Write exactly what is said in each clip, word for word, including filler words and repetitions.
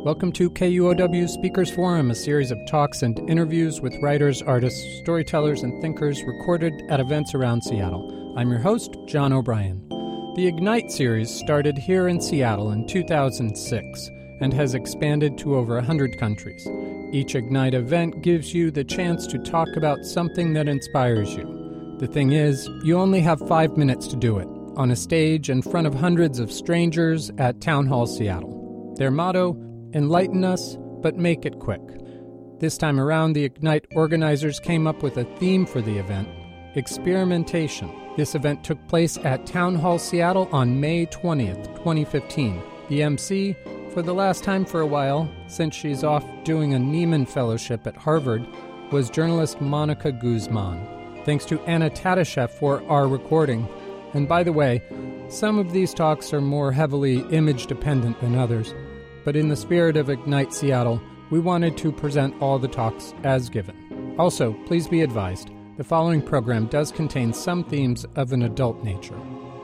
Welcome to K U O W Speakers Forum, a series of talks and interviews with writers, artists, storytellers, and thinkers recorded at events around Seattle. I'm your host, John O'Brien. The Ignite series started here in Seattle in two thousand six and has expanded to over one hundred countries. Each Ignite event gives you the chance to talk about something that inspires you. The thing is, you only have five minutes to do it, on a stage in front of hundreds of strangers at Town Hall Seattle. Their motto, enlighten us, but make it quick. This time around, the Ignite organizers came up with a theme for the event, experimentation. This event took place at Town Hall Seattle on May twentieth, twenty fifteen. The M C, for the last time for a while, since she's off doing a Nieman Fellowship at Harvard, was journalist Monica Guzman. Thanks to Anna Tatashev for our recording. And by the way, some of these talks are more heavily image-dependent than others. But in the spirit of Ignite Seattle, we wanted to present all the talks as given. Also, please be advised, the following program does contain some themes of an adult nature.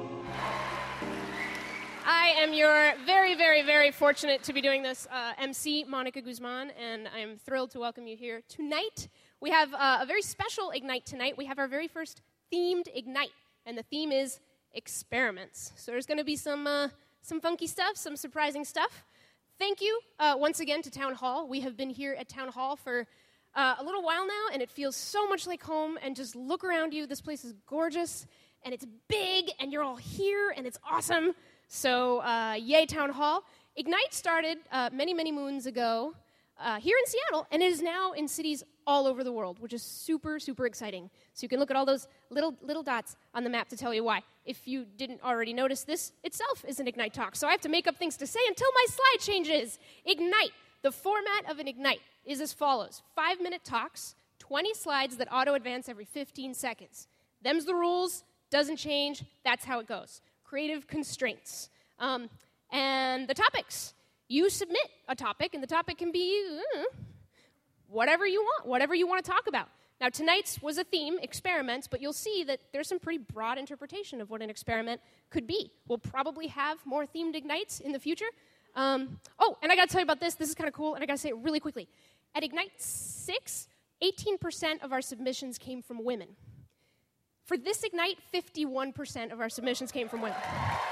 I am your very, very, very fortunate to be doing this uh, M C, Monica Guzman, and I'm thrilled to welcome you here tonight. We have uh, a very special Ignite tonight. We have our very first themed Ignite, and the theme is experiments. So there's going to be some uh, some funky stuff, some surprising stuff. Thank you uh, once again to Town Hall. We have been here at Town Hall for uh, a little while now, and it feels so much like home. And just look around you. This place is gorgeous, and it's big, and you're all here, and it's awesome. So uh, yay, Town Hall. Ignite started uh, many, many moons ago uh, here in Seattle, and it is now in cities all over the world, which is super, super exciting. So you can look at all those little little dots on the map to tell you why. If you didn't already notice, this itself is an Ignite talk, so I have to make up things to say until my slide changes. Ignite. The format of an Ignite is as follows. Five-minute talks, twenty slides that auto-advance every fifteen seconds. Them's the rules, doesn't change, that's how it goes. Creative constraints. Um, and the topics. You submit a topic, and the topic can be uh, whatever you want, whatever you want to talk about. Now, tonight's was a theme, experiments, but you'll see that there's some pretty broad interpretation of what an experiment could be. We'll probably have more themed Ignites in the future. Um, oh, and I got to tell you about this. This is kind of cool, and I got to say it really quickly. At Ignite six, eighteen percent of our submissions came from women. For this Ignite, fifty-one percent of our submissions came from women.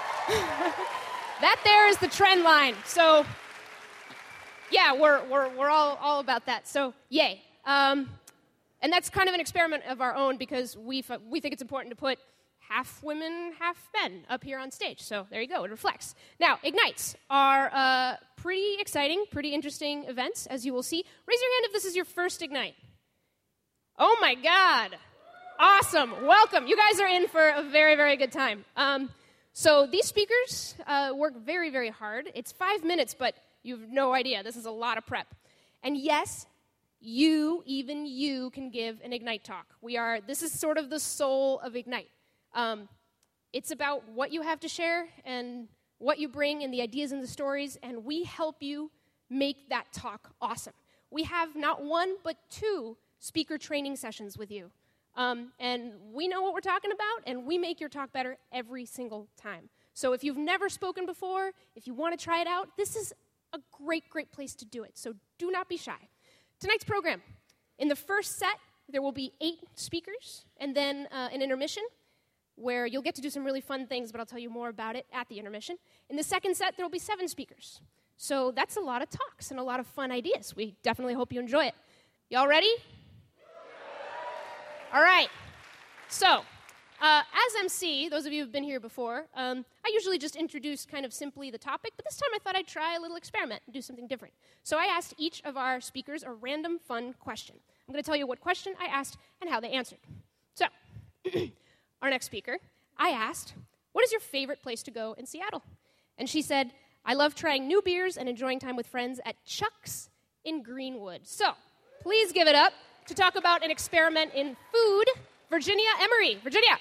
That there is the trend line. So, yeah, we're we're we're all all about that. So, yay. Um, and that's kind of an experiment of our own because we f- we think it's important to put half women, half men up here on stage. So there you go. It reflects. Now, Ignites are uh, pretty exciting, pretty interesting events, as you will see. Raise your hand if this is your first Ignite. Oh my God. Awesome. Welcome. You guys are in for a very, very good time. Um, so these speakers uh, work very, very hard. It's five minutes, but you have no idea. This is a lot of prep. And yes, you, even you, can give an Ignite talk. We are, this is sort of the soul of Ignite. Um, it's about what you have to share and what you bring and the ideas and the stories, and we help you make that talk awesome. We have not one, but two speaker training sessions with you. Um, and we know what we're talking about, and we make your talk better every single time. So if you've never spoken before, if you want to try it out, this is a great, great place to do it. So do not be shy. Tonight's program, in the first set, there will be eight speakers, and then uh, an intermission, where you'll get to do some really fun things, but I'll tell you more about it at the intermission. In the second set, there will be seven speakers. So that's a lot of talks and a lot of fun ideas. We definitely hope you enjoy it. Y'all ready? All right, so uh, as M C, those of you who've been here before, um, I usually just introduce kind of simply the topic, but this time I thought I'd try a little experiment and do something different. So I asked each of our speakers a random fun question. I'm going to tell you what question I asked and how they answered. So, our next speaker, I asked, what is your favorite place to go in Seattle? And she said, I love trying new beers and enjoying time with friends at Chuck's in Greenwood. So, please give it up to talk about an experiment in food, Virginia Emery. Virginia.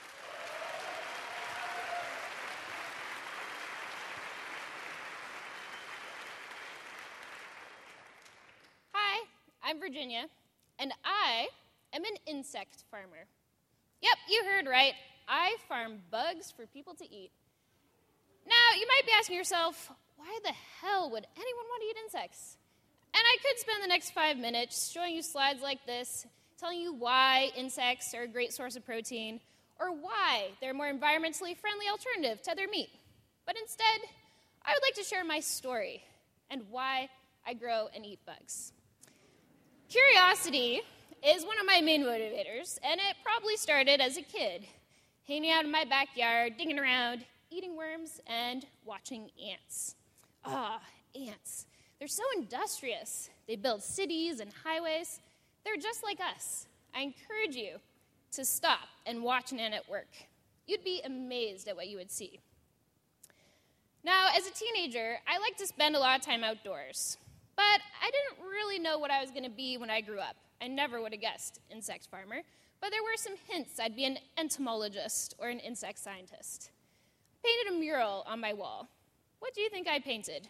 Hi, I'm Virginia, and I am an insect farmer. Yep, you heard right. I farm bugs for people to eat. Now, you might be asking yourself, why the hell would anyone want to eat insects? And I could spend the next five minutes showing you slides like this, telling you why insects are a great source of protein, or why they're a more environmentally friendly alternative to other meat. But instead, I would like to share my story and why I grow and eat bugs. Curiosity is one of my main motivators, and it probably started as a kid, hanging out in my backyard, digging around, eating worms, and watching ants. Ah, ants. They're so industrious. They build cities and highways. They're just like us. I encourage you to stop and watch an ant at work. You'd be amazed at what you would see. Now, as a teenager, I liked to spend a lot of time outdoors. But I didn't really know what I was going to be when I grew up. I never would have guessed insect farmer. But there were some hints I'd be an entomologist or an insect scientist. I painted a mural on my wall. What do you think I painted?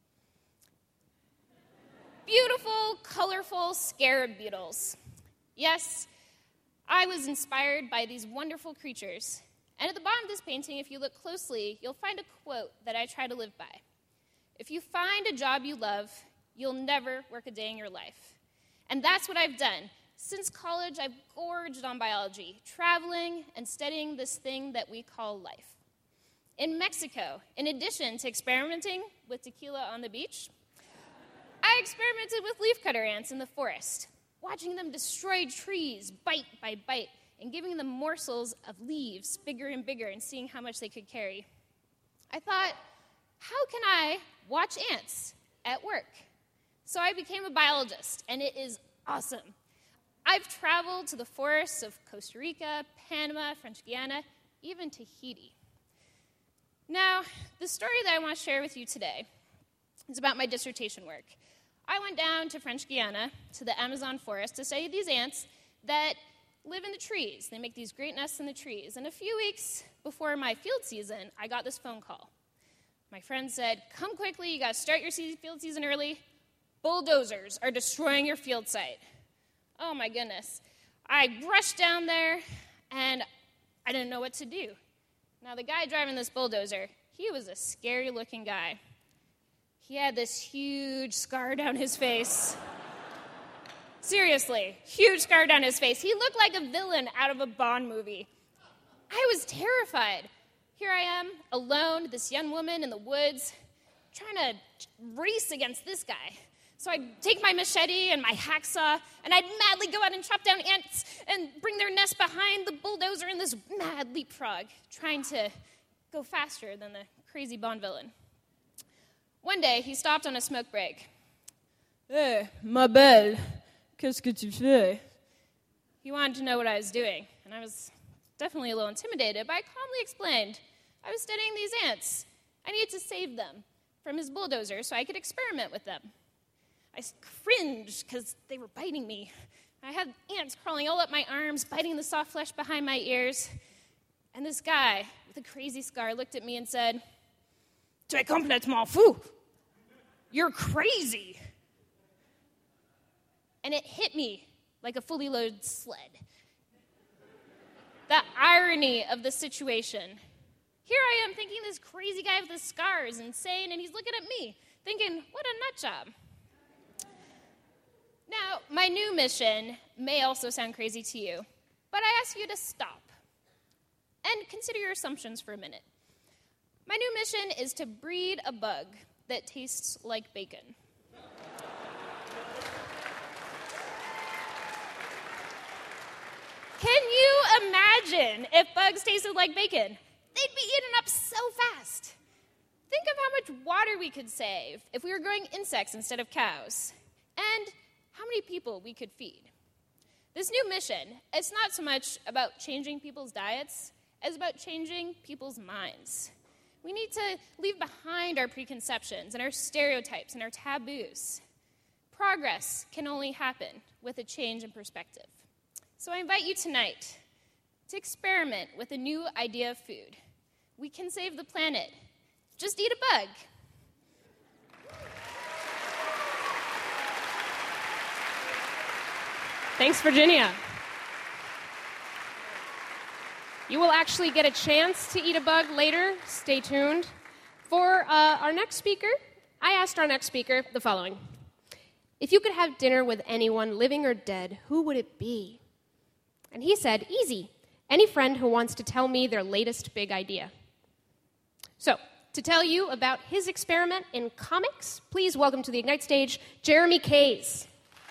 Beautiful, colorful scarab beetles. Yes, I was inspired by these wonderful creatures. And at the bottom of this painting, if you look closely, you'll find a quote that I try to live by. If you find a job you love, you'll never work a day in your life. And that's what I've done. Since college, I've gorged on biology, traveling and studying this thing that we call life. In Mexico, in addition to experimenting with tequila on the beach, I experimented with leafcutter ants in the forest, watching them destroy trees bite by bite and giving them morsels of leaves bigger and bigger and seeing how much they could carry. I thought, how can I watch ants at work? So I became a biologist, and it is awesome. I've traveled to the forests of Costa Rica, Panama, French Guiana, even Tahiti. Now, the story that I want to share with you today is about my dissertation work. I went down to French Guiana, to the Amazon forest, to study these ants that live in the trees. They make these great nests in the trees. And a few weeks before my field season, I got this phone call. My friend said, come quickly, you got to start your field season early. Bulldozers are destroying your field site. Oh my goodness. I rushed down there, and I didn't know what to do. Now, the guy driving this bulldozer, he was a scary-looking guy. He had this huge scar down his face. Seriously, huge scar down his face. He looked like a villain out of a Bond movie. I was terrified. Here I am, alone, this young woman in the woods, trying to race against this guy. So I'd take my machete and my hacksaw, and I'd madly go out and chop down ants and bring their nest behind the bulldozer in this mad leapfrog, trying to go faster than the crazy Bond villain. One day, he stopped on a smoke break. Hey, ma belle, qu'est-ce que tu fais? He wanted to know what I was doing, and I was definitely a little intimidated, but I calmly explained I was studying these ants. I needed to save them from his bulldozer so I could experiment with them. I cringed because they were biting me. I had ants crawling all up my arms, biting the soft flesh behind my ears. And this guy with a crazy scar looked at me and said, "Tu es complètement fou. You're crazy." And it hit me like a fully loaded sled. The irony of the situation. Here I am thinking this crazy guy with the scar is insane, and he's looking at me, thinking, what a nut job. Now, my new mission may also sound crazy to you, but I ask you to stop and consider your assumptions for a minute. My new mission is to breed a bug that tastes like bacon. Can you imagine if bugs tasted like bacon? They'd be eaten up so fast. Think of how much water we could save if we were growing insects instead of cows, and how many people we could feed. This new mission, it's not so much about changing people's diets as about changing people's minds. We need to leave behind our preconceptions and our stereotypes and our taboos. Progress can only happen with a change in perspective. So I invite you tonight to experiment with a new idea of food. We can save the planet. Just eat a bug. Thanks, Virginia. You will actually get a chance to eat a bug later. Stay tuned. For uh, our next speaker, I asked our next speaker the following. If you could have dinner with anyone, living or dead, who would it be? And he said, easy, any friend who wants to tell me their latest big idea. So, to tell you about his experiment in comics, please welcome to the Ignite stage, Jeremy Kays.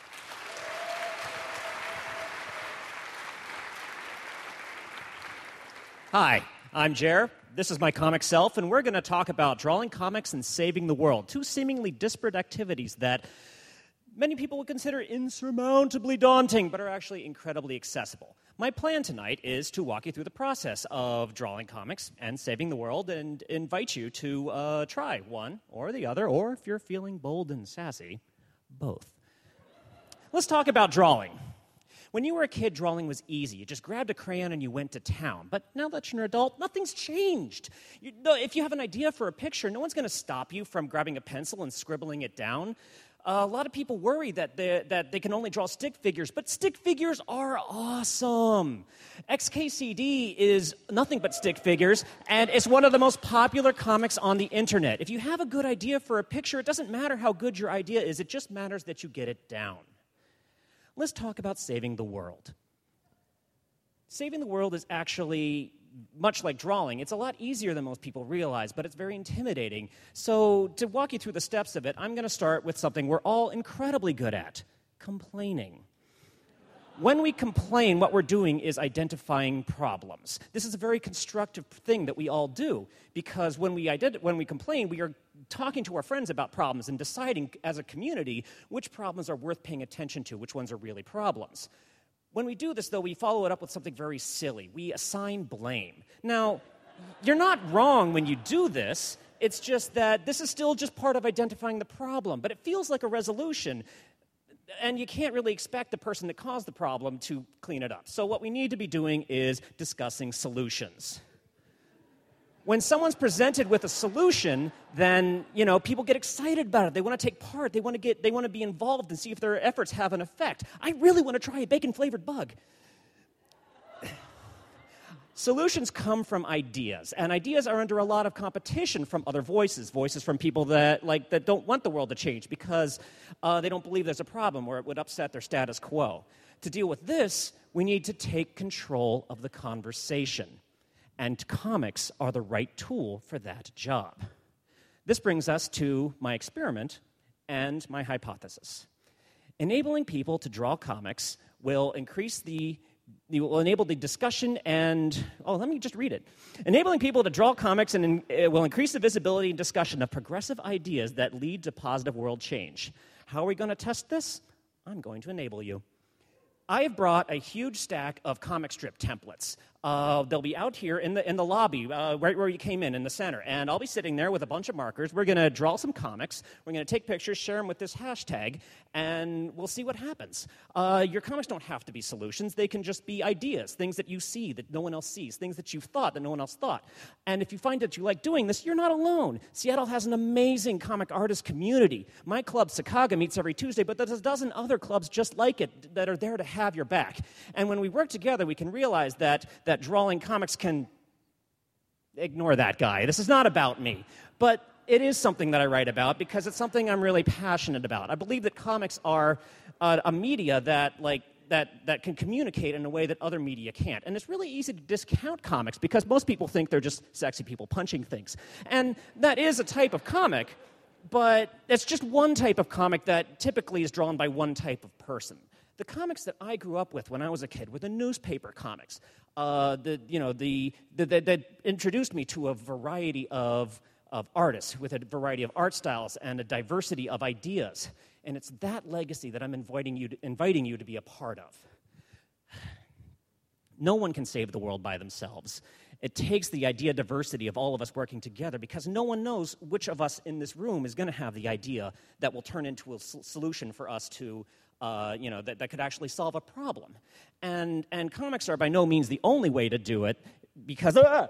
Hi, I'm Jer. This is my comic self, and we're going to talk about drawing comics and saving the world, two seemingly disparate activities that many people would consider insurmountably daunting, but are actually incredibly accessible. My plan tonight is to walk you through the process of drawing comics and saving the world and invite you to uh, try one or the other, or if you're feeling bold and sassy, both. Let's talk about drawing. When you were a kid, drawing was easy. You just grabbed a crayon and you went to town. But now that you're an adult, nothing's changed. You, no, if you have an idea for a picture, no one's going to stop you from grabbing a pencil and scribbling it down. Uh, a lot of people worry that they, that they can only draw stick figures, but stick figures are awesome. X K C D is nothing but stick figures, and it's one of the most popular comics on the internet. If you have a good idea for a picture, it doesn't matter how good your idea is, it just matters that you get it down. Let's talk about saving the world. Saving the world is actually much like drawing. It's a lot easier than most people realize, but it's very intimidating. So to walk you through the steps of it, I'm going to start with something we're all incredibly good at, complaining. When we complain, what we're doing is identifying problems. This is a very constructive thing that we all do, because when we ident- when we complain, we are talking to our friends about problems and deciding as a community which problems are worth paying attention to, which ones are really problems. When we do this, though, we follow it up with something very silly. We assign blame. Now, you're not wrong when you do this. It's just that this is still just part of identifying the problem, but it feels like a resolution. And you can't really expect the person that caused the problem to clean it up. So what we need to be doing is discussing solutions. When someone's presented with a solution, then, you know, people get excited about it. They want to take part. They want to get, they want to be involved and see if their efforts have an effect. I really want to try a bacon-flavored bug. Solutions come from ideas, and ideas are under a lot of competition from other voices, voices from people that like that don't want the world to change because uh, they don't believe there's a problem or it would upset their status quo. To deal with this, we need to take control of the conversation, and comics are the right tool for that job. This brings us to my experiment and my hypothesis. Enabling people to draw comics will increase the It will enable the discussion and, oh, let me just read it. Enabling people to draw comics and in, it will increase the visibility and discussion of progressive ideas that lead to positive world change. How are we going to test this? I'm going to enable you. I have brought a huge stack of comic strip templates. Uh, they'll be out here in the in the lobby, uh, right where you came in, in the center. And I'll be sitting there with a bunch of markers. We're going to draw some comics. We're going to take pictures, share them with this hashtag, and we'll see what happens. Uh, your comics don't have to be solutions. They can just be ideas, things that you see that no one else sees, things that you've thought that no one else thought. And if you find that you like doing this, you're not alone. Seattle has an amazing comic artist community. My club, Sakaga, meets every Tuesday, but there's a dozen other clubs just like it that are there to have your back. And when we work together, we can realize that that drawing comics can ignore that guy. This is not about me. But it is something that I write about because it's something I'm really passionate about. I believe that comics are uh, a media that, like, that, that can communicate in a way that other media can't. And it's really easy to discount comics because most people think they're just sexy people punching things. And that is a type of comic, but it's just one type of comic that typically is drawn by one type of person. The comics that I grew up with when I was a kid were the newspaper comics. Uh, the you know the, the, the that introduced me to a variety of of artists with a variety of art styles and a diversity of ideas. And it's that legacy that I'm inviting you to, inviting you to be a part of. No one can save the world by themselves. It takes the idea diversity of all of us working together because no one knows which of us in this room is going to have the idea that will turn into a solution for us to Uh, you know, that, that could actually solve a problem. And and comics are by no means the only way to do it, because uh,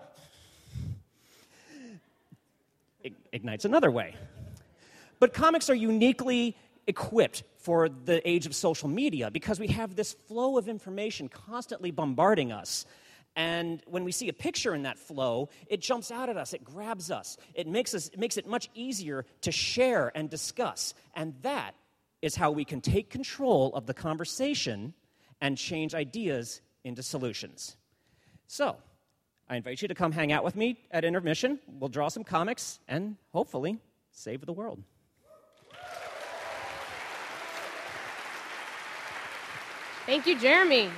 it ignites another way. But comics are uniquely equipped for the age of social media because we have this flow of information constantly bombarding us. And when we see a picture in that flow, it jumps out at us, it grabs us. It makes us it makes it much easier to share and discuss. And that is how we can take control of the conversation and change ideas into solutions. So, I invite you to come hang out with me at intermission. We'll draw some comics and hopefully save the world. Thank you, Jeremy.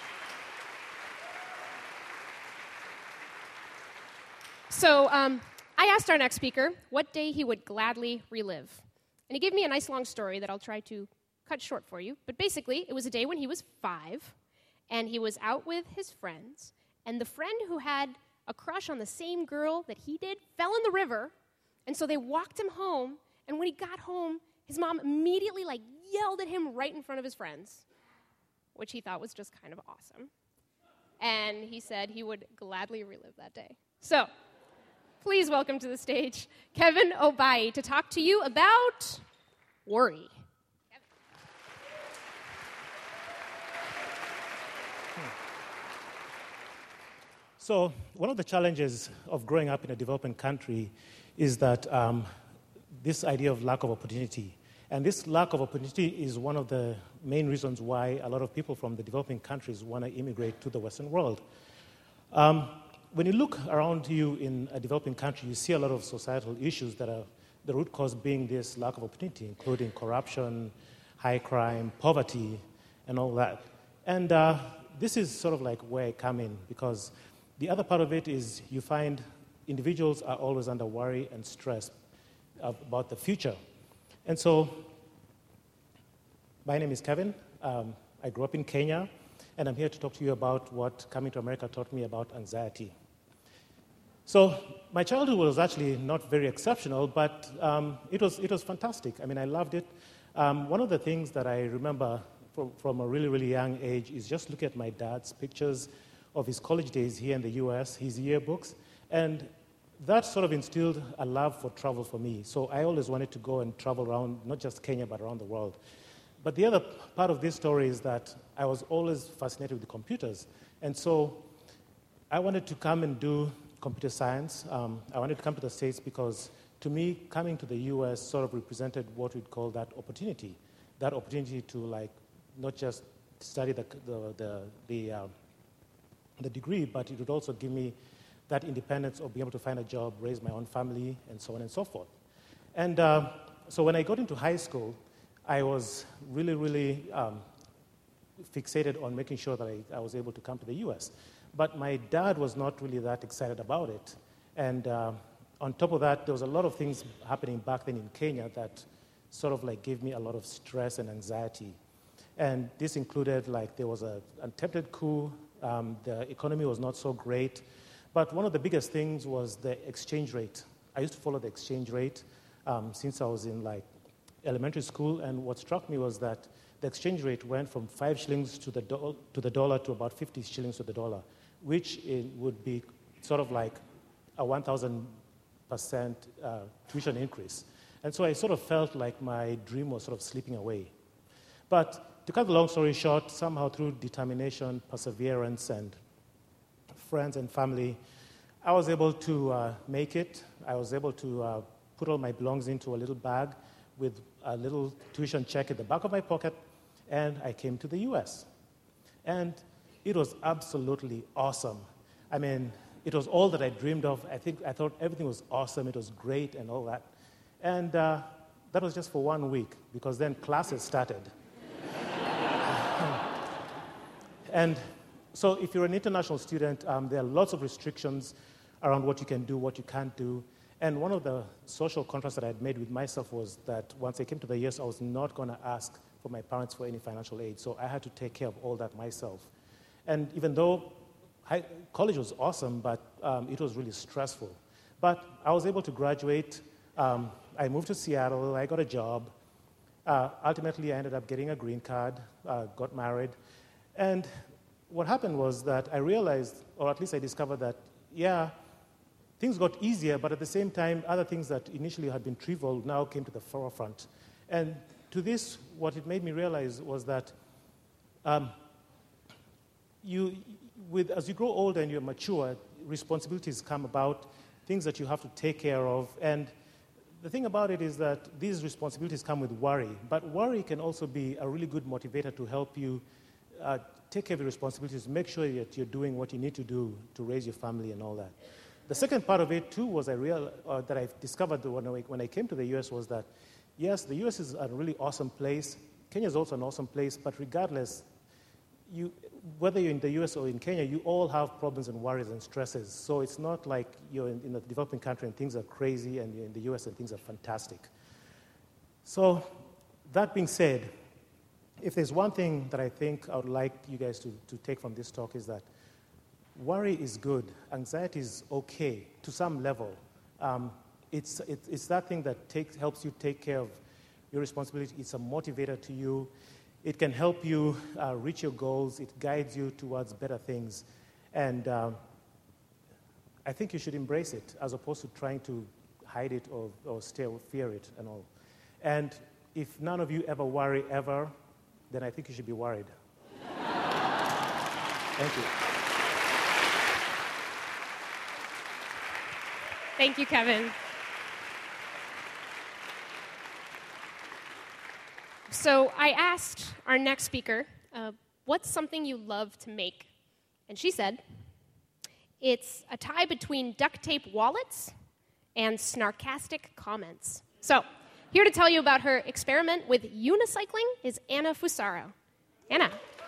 So um, I asked our next speaker what day he would gladly relive. And he gave me a nice long story that I'll try to cut short for you. But basically, it was a day when he was five, and he was out with his friends, and the friend who had a crush on the same girl that he did fell in the river, and so they walked him home, and when he got home, his mom immediately, like, yelled at him right in front of his friends, which he thought was just kind of awesome. And he said he would gladly relive that day. So, please welcome to the stage Kevin Obayi to talk to you about worry. So one of the challenges of growing up in a developing country is that um, this idea of lack of opportunity. And this lack of opportunity is one of the main reasons why a lot of people from the developing countries want to immigrate to the Western world. Um, when you look around you in a developing country, you see a lot of societal issues that are the root cause being this lack of opportunity, including corruption, high crime, poverty, and all that. And uh, this is sort of like where I come in, because the other part of it is you find individuals are always under worry and stress about the future. And so, my name is Kevin. Um, I grew up in Kenya, and I'm here to talk to you about what coming to America taught me about anxiety. So, my childhood was actually not very exceptional, but um, it was it was fantastic. I mean, I loved it. Um, one of the things that I remember from, from a really, really young age is just look at my dad's pictures of his college days here in the U S, his yearbooks, and that sort of instilled a love for travel for me. So I always wanted to go and travel around, not just Kenya, but around the world. But the other part of this story is that I was always fascinated with computers. And so I wanted to come and do computer science. Um, I wanted to come to the States because, to me, coming to the U S sort of represented what we'd call that opportunity. That opportunity to, like, not just study the, the, the, the, uh, the degree, but it would also give me that independence of being able to find a job, raise my own family, and so on and so forth. And uh, so when I got into high school, I was really, really um, fixated on making sure that I, I was able to come to the U S. But my dad was not really that excited about it. And uh, on top of that, there was a lot of things happening back then in Kenya that sort of like gave me a lot of stress and anxiety. And this included, like, there was an attempted coup, um, the economy was not so great. But one of the biggest things was the exchange rate. I used to follow the exchange rate um, since I was in, like, elementary school, and what struck me was that the exchange rate went from five shillings to the, do- to the dollar to about fifty shillings to the dollar, which it would be sort of like a one thousand percent uh, tuition increase. And so I sort of felt like my dream was sort of slipping away. But to cut the long story short, somehow through determination, perseverance, and friends and family, I was able to uh, make it. I was able to uh, put all my belongings into a little bag with a little tuition check at the back of my pocket, and I came to the U S. And it was absolutely awesome. I mean, it was all that I dreamed of. I think I thought everything was awesome. It was great and all that. And uh, that was just for one week, because then classes started. And so if you're an international student, um, there are lots of restrictions around what you can do, what you can't do. And one of the social contracts that I had made with myself was that once I came to the U S, I was not going to ask for my parents for any financial aid. So I had to take care of all that myself. And even though high, college was awesome, but um, it was really stressful. But I was able to graduate. Um, I moved to Seattle. I got a job. Uh, ultimately, I ended up getting a green card, uh, got married. And what happened was that I realized, or at least I discovered that, yeah, things got easier, but at the same time, other things that initially had been trivial now came to the forefront. And to this, what it made me realize was that um, you, with, as you grow older and you're mature, responsibilities come about, things that you have to take care of. And the thing about it is that these responsibilities come with worry. But worry can also be a really good motivator to help you uh, take care of your responsibilities, make sure that you're doing what you need to do to raise your family and all that. The second part of it, too, was I real, uh, that I discovered when I, when I came to the U S was that, yes, the U S is a really awesome place. Kenya is also an awesome place, but regardless, you, whether you're in the U S or in Kenya, you all have problems and worries and stresses. So it's not like you're in, in a developing country and things are crazy, and you're in the U S and things are fantastic. So that being said, if there's one thing that I think I would like you guys to, to take from this talk is that worry is good. Anxiety is okay to some level. Um, it's, it's, it's that thing that takes, helps you take care of your responsibility. It's a motivator to you. It can help you uh, reach your goals. It guides you towards better things. And um, I think you should embrace it as opposed to trying to hide it or, or stay or fear it and all. And if none of you ever worry ever, then I think you should be worried. Thank you. Thank you, Kevin. So I asked our next speaker, uh, what's something you love to make? And she said, it's a tie between duct tape wallets and snarkastic comments. So here to tell you about her experiment with unicycling is Anna Fusaro. Anna.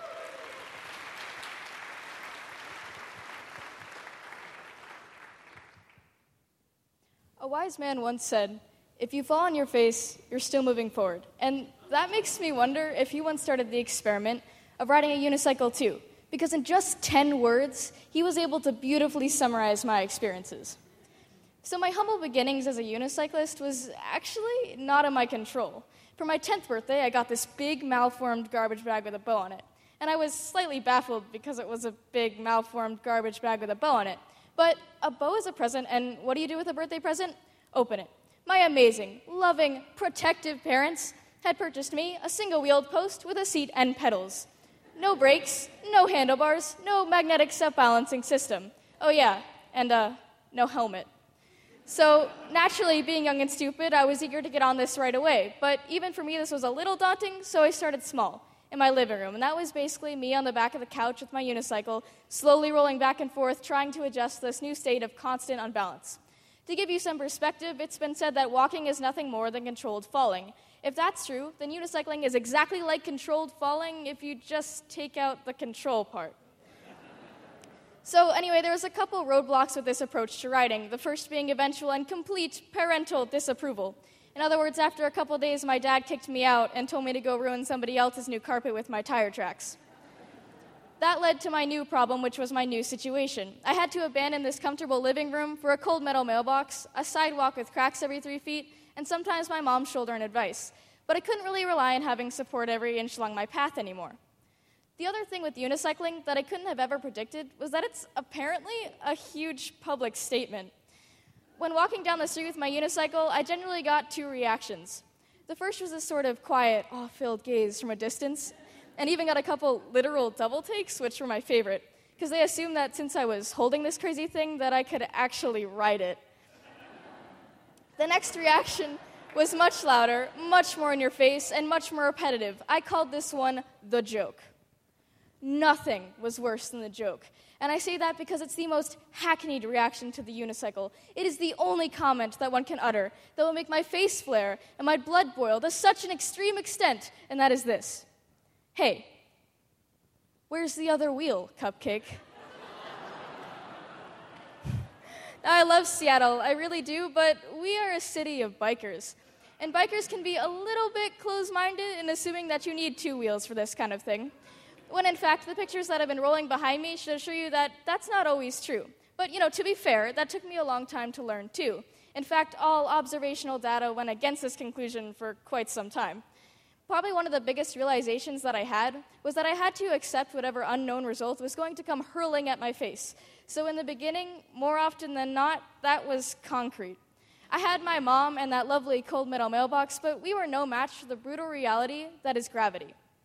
A wise man once said, if you fall on your face, you're still moving forward. And that makes me wonder if he once started the experiment of riding a unicycle too, because in just ten words, he was able to beautifully summarize my experiences. So my humble beginnings as a unicyclist was actually not in my control. For my tenth birthday, I got this big malformed garbage bag with a bow on it. And I was slightly baffled because it was a big malformed garbage bag with a bow on it. But a bow is a present, and what do you do with a birthday present? Open it. My amazing, loving, protective parents had purchased me a single-wheeled post with a seat and pedals. No brakes, no handlebars, no magnetic self-balancing system. Oh yeah, and uh, no helmet. So naturally, being young and stupid, I was eager to get on this right away. But even for me, this was a little daunting, so I started small, in my living room. And that was basically me on the back of the couch with my unicycle, slowly rolling back and forth, trying to adjust to this new state of constant unbalance. To give you some perspective, it's been said that walking is nothing more than controlled falling. If that's true, then unicycling is exactly like controlled falling if you just take out the control part. So anyway, there was a couple roadblocks with this approach to riding, the first being eventual and complete parental disapproval. In other words, after a couple days, my dad kicked me out and told me to go ruin somebody else's new carpet with my tire tracks. That led to my new problem, which was my new situation. I had to abandon this comfortable living room for a cold metal mailbox, a sidewalk with cracks every three feet, and sometimes my mom's shoulder and advice. But I couldn't really rely on having support every inch along my path anymore. The other thing with unicycling that I couldn't have ever predicted was that it's apparently a huge public statement. When walking down the street with my unicycle, I generally got two reactions. The first was a sort of quiet, awe-filled gaze from a distance, and even got a couple literal double takes, which were my favorite, because they assumed that since I was holding this crazy thing, that I could actually ride it. The next reaction was much louder, much more in your face, and much more repetitive. I called this one the joke. Nothing was worse than the joke. And I say that because it's the most hackneyed reaction to the unicycle. It is the only comment that one can utter that will make my face flare and my blood boil to such an extreme extent, and that is this. Hey, where's the other wheel, Cupcake? Now, I love Seattle, I really do, but we are a city of bikers. And bikers can be a little bit close-minded in assuming that you need two wheels for this kind of thing. When in fact, the pictures that have been rolling behind me should assure you that that's not always true. But, you know, to be fair, that took me a long time to learn, too. In fact, all observational data went against this conclusion for quite some time. Probably one of the biggest realizations that I had was that I had to accept whatever unknown result was going to come hurling at my face. So in the beginning, more often than not, that was concrete. I had my mom and that lovely cold metal mailbox, but we were no match for the brutal reality that is gravity.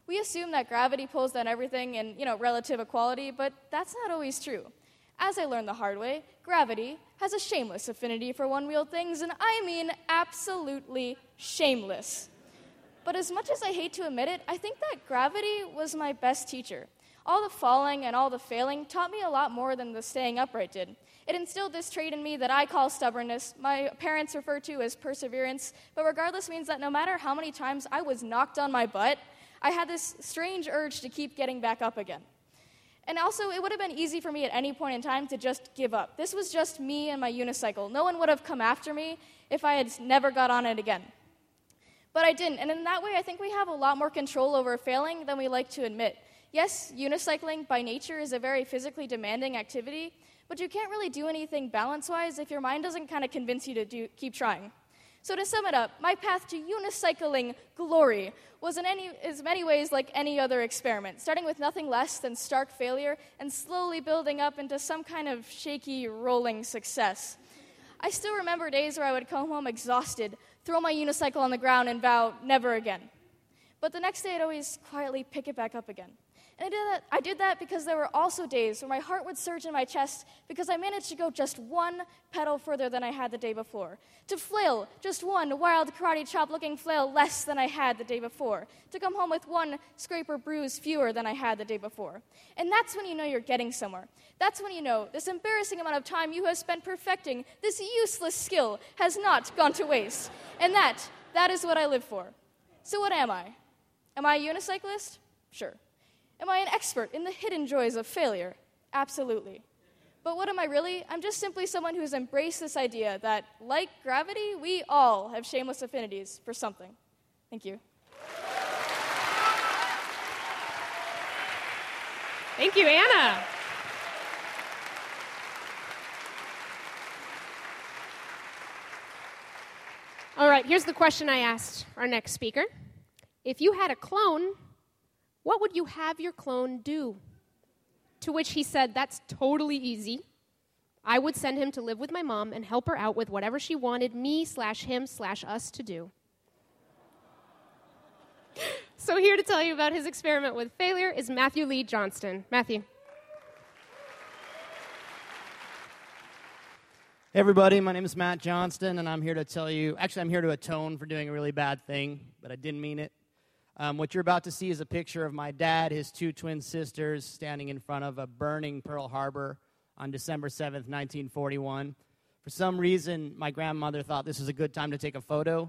We assume that gravity pulls down everything in, you know, relative equality, but that's not always true. As I learned the hard way, gravity has a shameless affinity for one-wheeled things, and I mean absolutely shameless. But as much as I hate to admit it, I think that gravity was my best teacher. All the falling and all the failing taught me a lot more than the staying upright did. It instilled this trait in me that I call stubbornness, my parents refer to as perseverance, but regardless means that no matter how many times I was knocked on my butt, I had this strange urge to keep getting back up again. And also, it would have been easy for me at any point in time to just give up. This was just me and my unicycle. No one would have come after me if I had never got on it again. But I didn't, and in that way, I think we have a lot more control over failing than we like to admit. Yes, unicycling by nature is a very physically demanding activity, but you can't really do anything balance-wise if your mind doesn't kind of convince you to do, keep trying. So to sum it up, my path to unicycling glory was in any, as many ways like any other experiment, starting with nothing less than stark failure and slowly building up into some kind of shaky, rolling success. I still remember days where I would come home exhausted, throw my unicycle on the ground and vow never again. But the next day I'd always quietly pick it back up again. And I did that, I did that because there were also days where my heart would surge in my chest because I managed to go just one pedal further than I had the day before. To flail just one wild karate chop-looking flail less than I had the day before. To come home with one scrape or bruise fewer than I had the day before. And that's when you know you're getting somewhere. That's when you know this embarrassing amount of time you have spent perfecting this useless skill has not gone to waste. And that, that is what I live for. So what am I? Am I a unicyclist? Sure. Am I an expert in the hidden joys of failure? Absolutely. But what am I really? I'm just simply someone who's embraced this idea that, like gravity, we all have shameless affinities for something. Thank you. Thank you, Anna. All right, here's the question I asked our next speaker. If you had a clone, what would you have your clone do? To which he said, that's totally easy. I would send him to live with my mom and help her out with whatever she wanted me slash him slash us to do. So here to tell you about his experiment with failure is Matthew Lee Johnston. Matthew. Hey everybody, my name is Matt Johnston, and I'm here to tell you, actually I'm here to atone for doing a really bad thing, but I didn't mean it. Um, what you're about to see is a picture of my dad, his two twin sisters, standing in front of a burning Pearl Harbor on December seventh, nineteen forty-one. For some reason, my grandmother thought this was a good time to take a photo.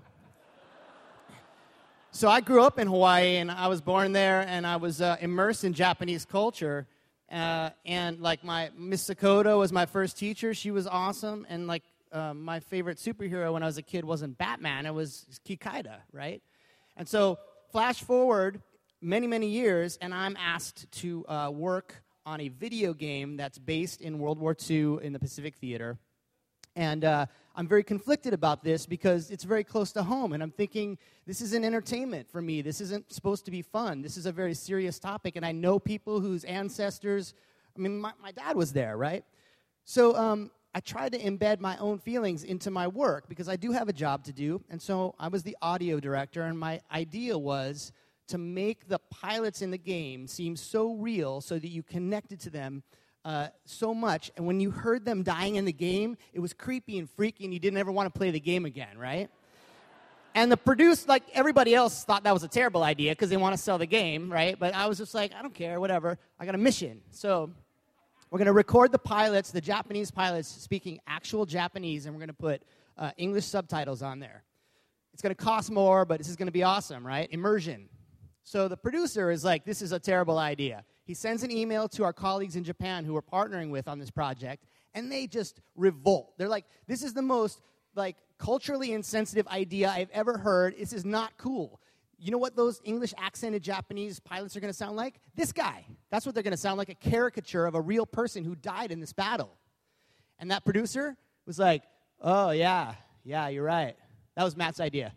So I grew up in Hawaii, and I was born there, and I was uh, immersed in Japanese culture. Uh, and, like, my Miss Sakoto was my first teacher. She was awesome. And, like, uh, my favorite superhero when I was a kid wasn't Batman. It was Kikaida, right? And so flash forward many, many years, and I'm asked to uh, work on a video game that's based in World War Two in the Pacific Theater. And uh, I'm very conflicted about this because it's very close to home. And I'm thinking, this isn't entertainment for me. This isn't supposed to be fun. This is a very serious topic. And I know people whose ancestors, I mean, my, my dad was there, right? So um, I tried to embed my own feelings into my work because I do have a job to do. And so I was the audio director, and my idea was to make the pilots in the game seem so real so that you connected to them uh, so much. And when you heard them dying in the game, it was creepy and freaky, and you didn't ever want to play the game again, right? And the producer, like everybody else, thought that was a terrible idea because they want to sell the game, right? But I was just like, I don't care, whatever. I got a mission. So we're going to record the pilots, the Japanese pilots, speaking actual Japanese, and we're going to put uh, English subtitles on there. It's going to cost more, but this is going to be awesome, right? Immersion. So the producer is like, this is a terrible idea. He sends an email to our colleagues in Japan who we're partnering with on this project, and they just revolt. They're like, this is the most, like, culturally insensitive idea I've ever heard. This is not cool. You know what those English accented Japanese pilots are going to sound like? This guy. That's what they're going to sound like, a caricature of a real person who died in this battle. And that producer was like, oh, yeah, yeah, you're right. That was Matt's idea.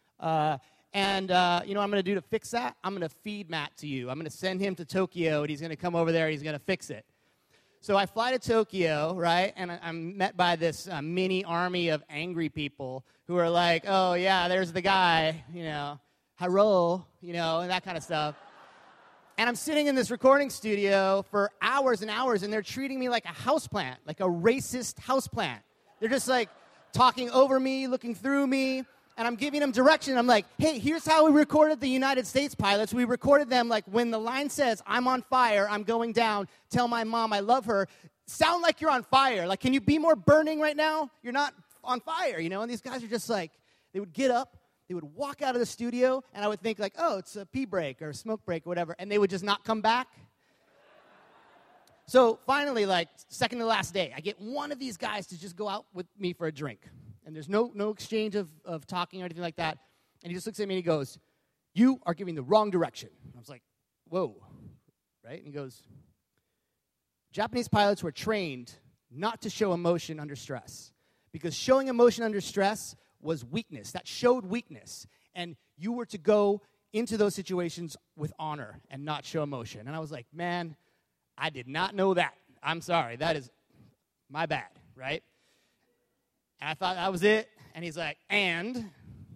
Uh, and, uh, you know what I'm going to do to fix that? I'm going to feed Matt to you. I'm going to send him to Tokyo, and he's going to come over there, and he's going to fix it. So I fly to Tokyo, right, and I'm met by this uh, mini army of angry people who are like, oh, yeah, there's the guy, you know, hello, you know, and that kind of stuff. And I'm sitting in this recording studio for hours and hours, and they're treating me like a houseplant, like a racist houseplant. They're just like talking over me, looking through me, and I'm giving them direction. I'm like, hey, here's how we recorded the United States pilots. We recorded them like when the line says, I'm on fire, I'm going down, tell my mom I love her. Sound like you're on fire. Like, can you be more burning right now? You're not on fire, you know? And these guys are just like, they would get up, they would walk out of the studio, and I would think like, oh, it's a pee break or a smoke break or whatever, and they would just not come back. So finally, like, second to last day, I get one of these guys to just go out with me for a drink. And there's no no exchange of, of talking or anything like that. And he just looks at me and he goes, you are giving the wrong direction. I was like, whoa, right? And he goes, Japanese pilots were trained not to show emotion under stress, because showing emotion under stress was weakness. That showed weakness. And you were to go into those situations with honor and not show emotion. And I was like, man, I did not know that. I'm sorry. That is my bad, right? And I thought that was it. And he's like, and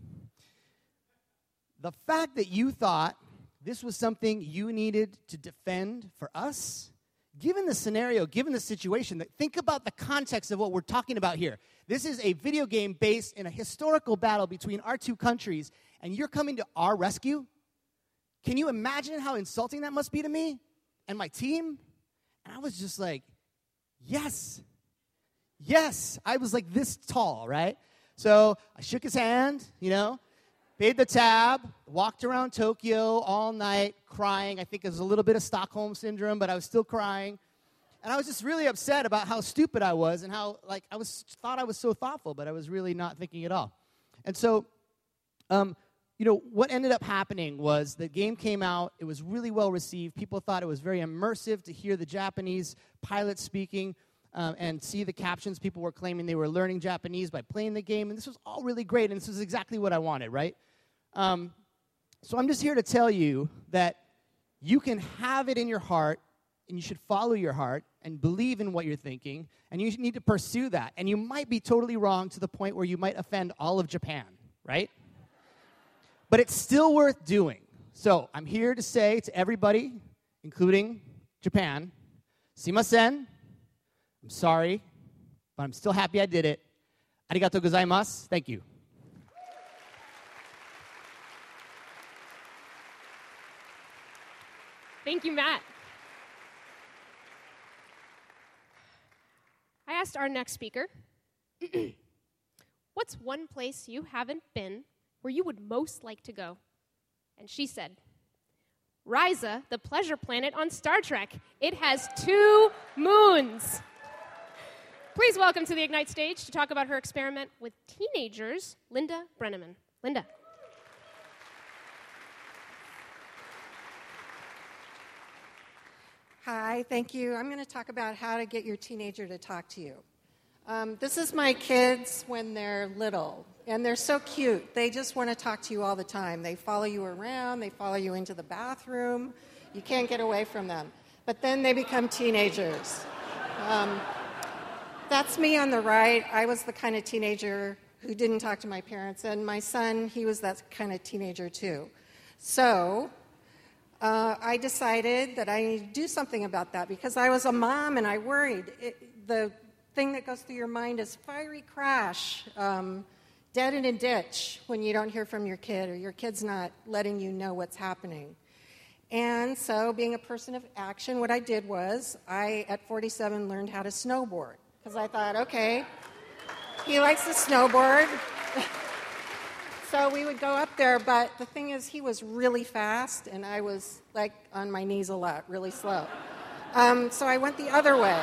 the fact that you thought this was something you needed to defend for us, given the scenario, given the situation, think about the context of what we're talking about here. This is a video game based in a historical battle between our two countries, and you're coming to our rescue? Can you imagine how insulting that must be to me and my team? And I was just like, yes, yes. I was like this tall, right? So I shook his hand, you know, paid the tab, walked around Tokyo all night crying. I think it was a little bit of Stockholm Syndrome, but I was still crying. And I was just really upset about how stupid I was and how, like, I was thought I was so thoughtful, but I was really not thinking at all. And so, um, you know, what ended up happening was the game came out. It was really well received. People thought it was very immersive to hear the Japanese pilot speaking um, and see the captions. People were claiming they were learning Japanese by playing the game. And this was all really great, and this was exactly what I wanted, right? Um, so I'm just here to tell you that you can have it in your heart, and you should follow your heart and believe in what you're thinking, and you need to pursue that. And you might be totally wrong to the point where you might offend all of Japan, right? But it's still worth doing. So I'm here to say to everybody, including Japan, sumimasen, I'm sorry, but I'm still happy I did it. Arigatou gozaimasu. Thank you. Thank you, Matt. I asked our next speaker, what's one place you haven't been where you would most like to go? And she said, Risa, the pleasure planet on Star Trek. It has two moons. Please welcome to the Ignite stage to talk about her experiment with teenagers, Linda Brenneman. Linda. Hi, thank you. I'm going to talk about how to get your teenager to talk to you. Um, this is my kids when they're little, and they're so cute. They just want to talk to you all the time. They follow you around. They follow you into the bathroom. You can't get away from them. But then they become teenagers. Um, that's me on the right. I was the kind of teenager who didn't talk to my parents, and my son, he was that kind of teenager too. So uh, I decided that I need to do something about that because I was a mom and I worried. It, the thing that goes through your mind is fiery crash, um, dead in a ditch when you don't hear from your kid or your kid's not letting you know what's happening. And so being a person of action, what I did was I, at forty-seven, learned how to snowboard because I thought, okay, he likes to snowboard. So we would go up there, but the thing is he was really fast and I was like on my knees a lot, really slow. Um, so I went the other way.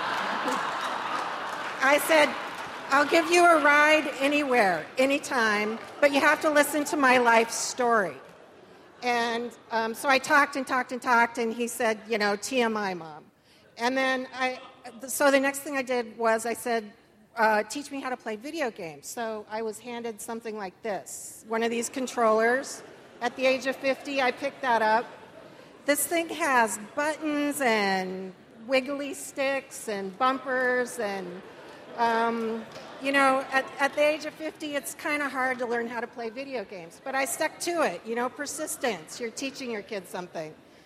I said, I'll give you a ride anywhere, anytime, but you have to listen to my life story. And um, so I talked and talked and talked, and he said, you know, T M I, Mom. And then I, so the next thing I did was I said, uh, teach me how to play video games. So I was handed something like this, one of these controllers. At the age of fifty, I picked that up. This thing has buttons and wiggly sticks and bumpers and Um, you know, at, at the age of fifty, it's kind of hard to learn how to play video games. But I stuck to it, you know, persistence. You're teaching your kids something.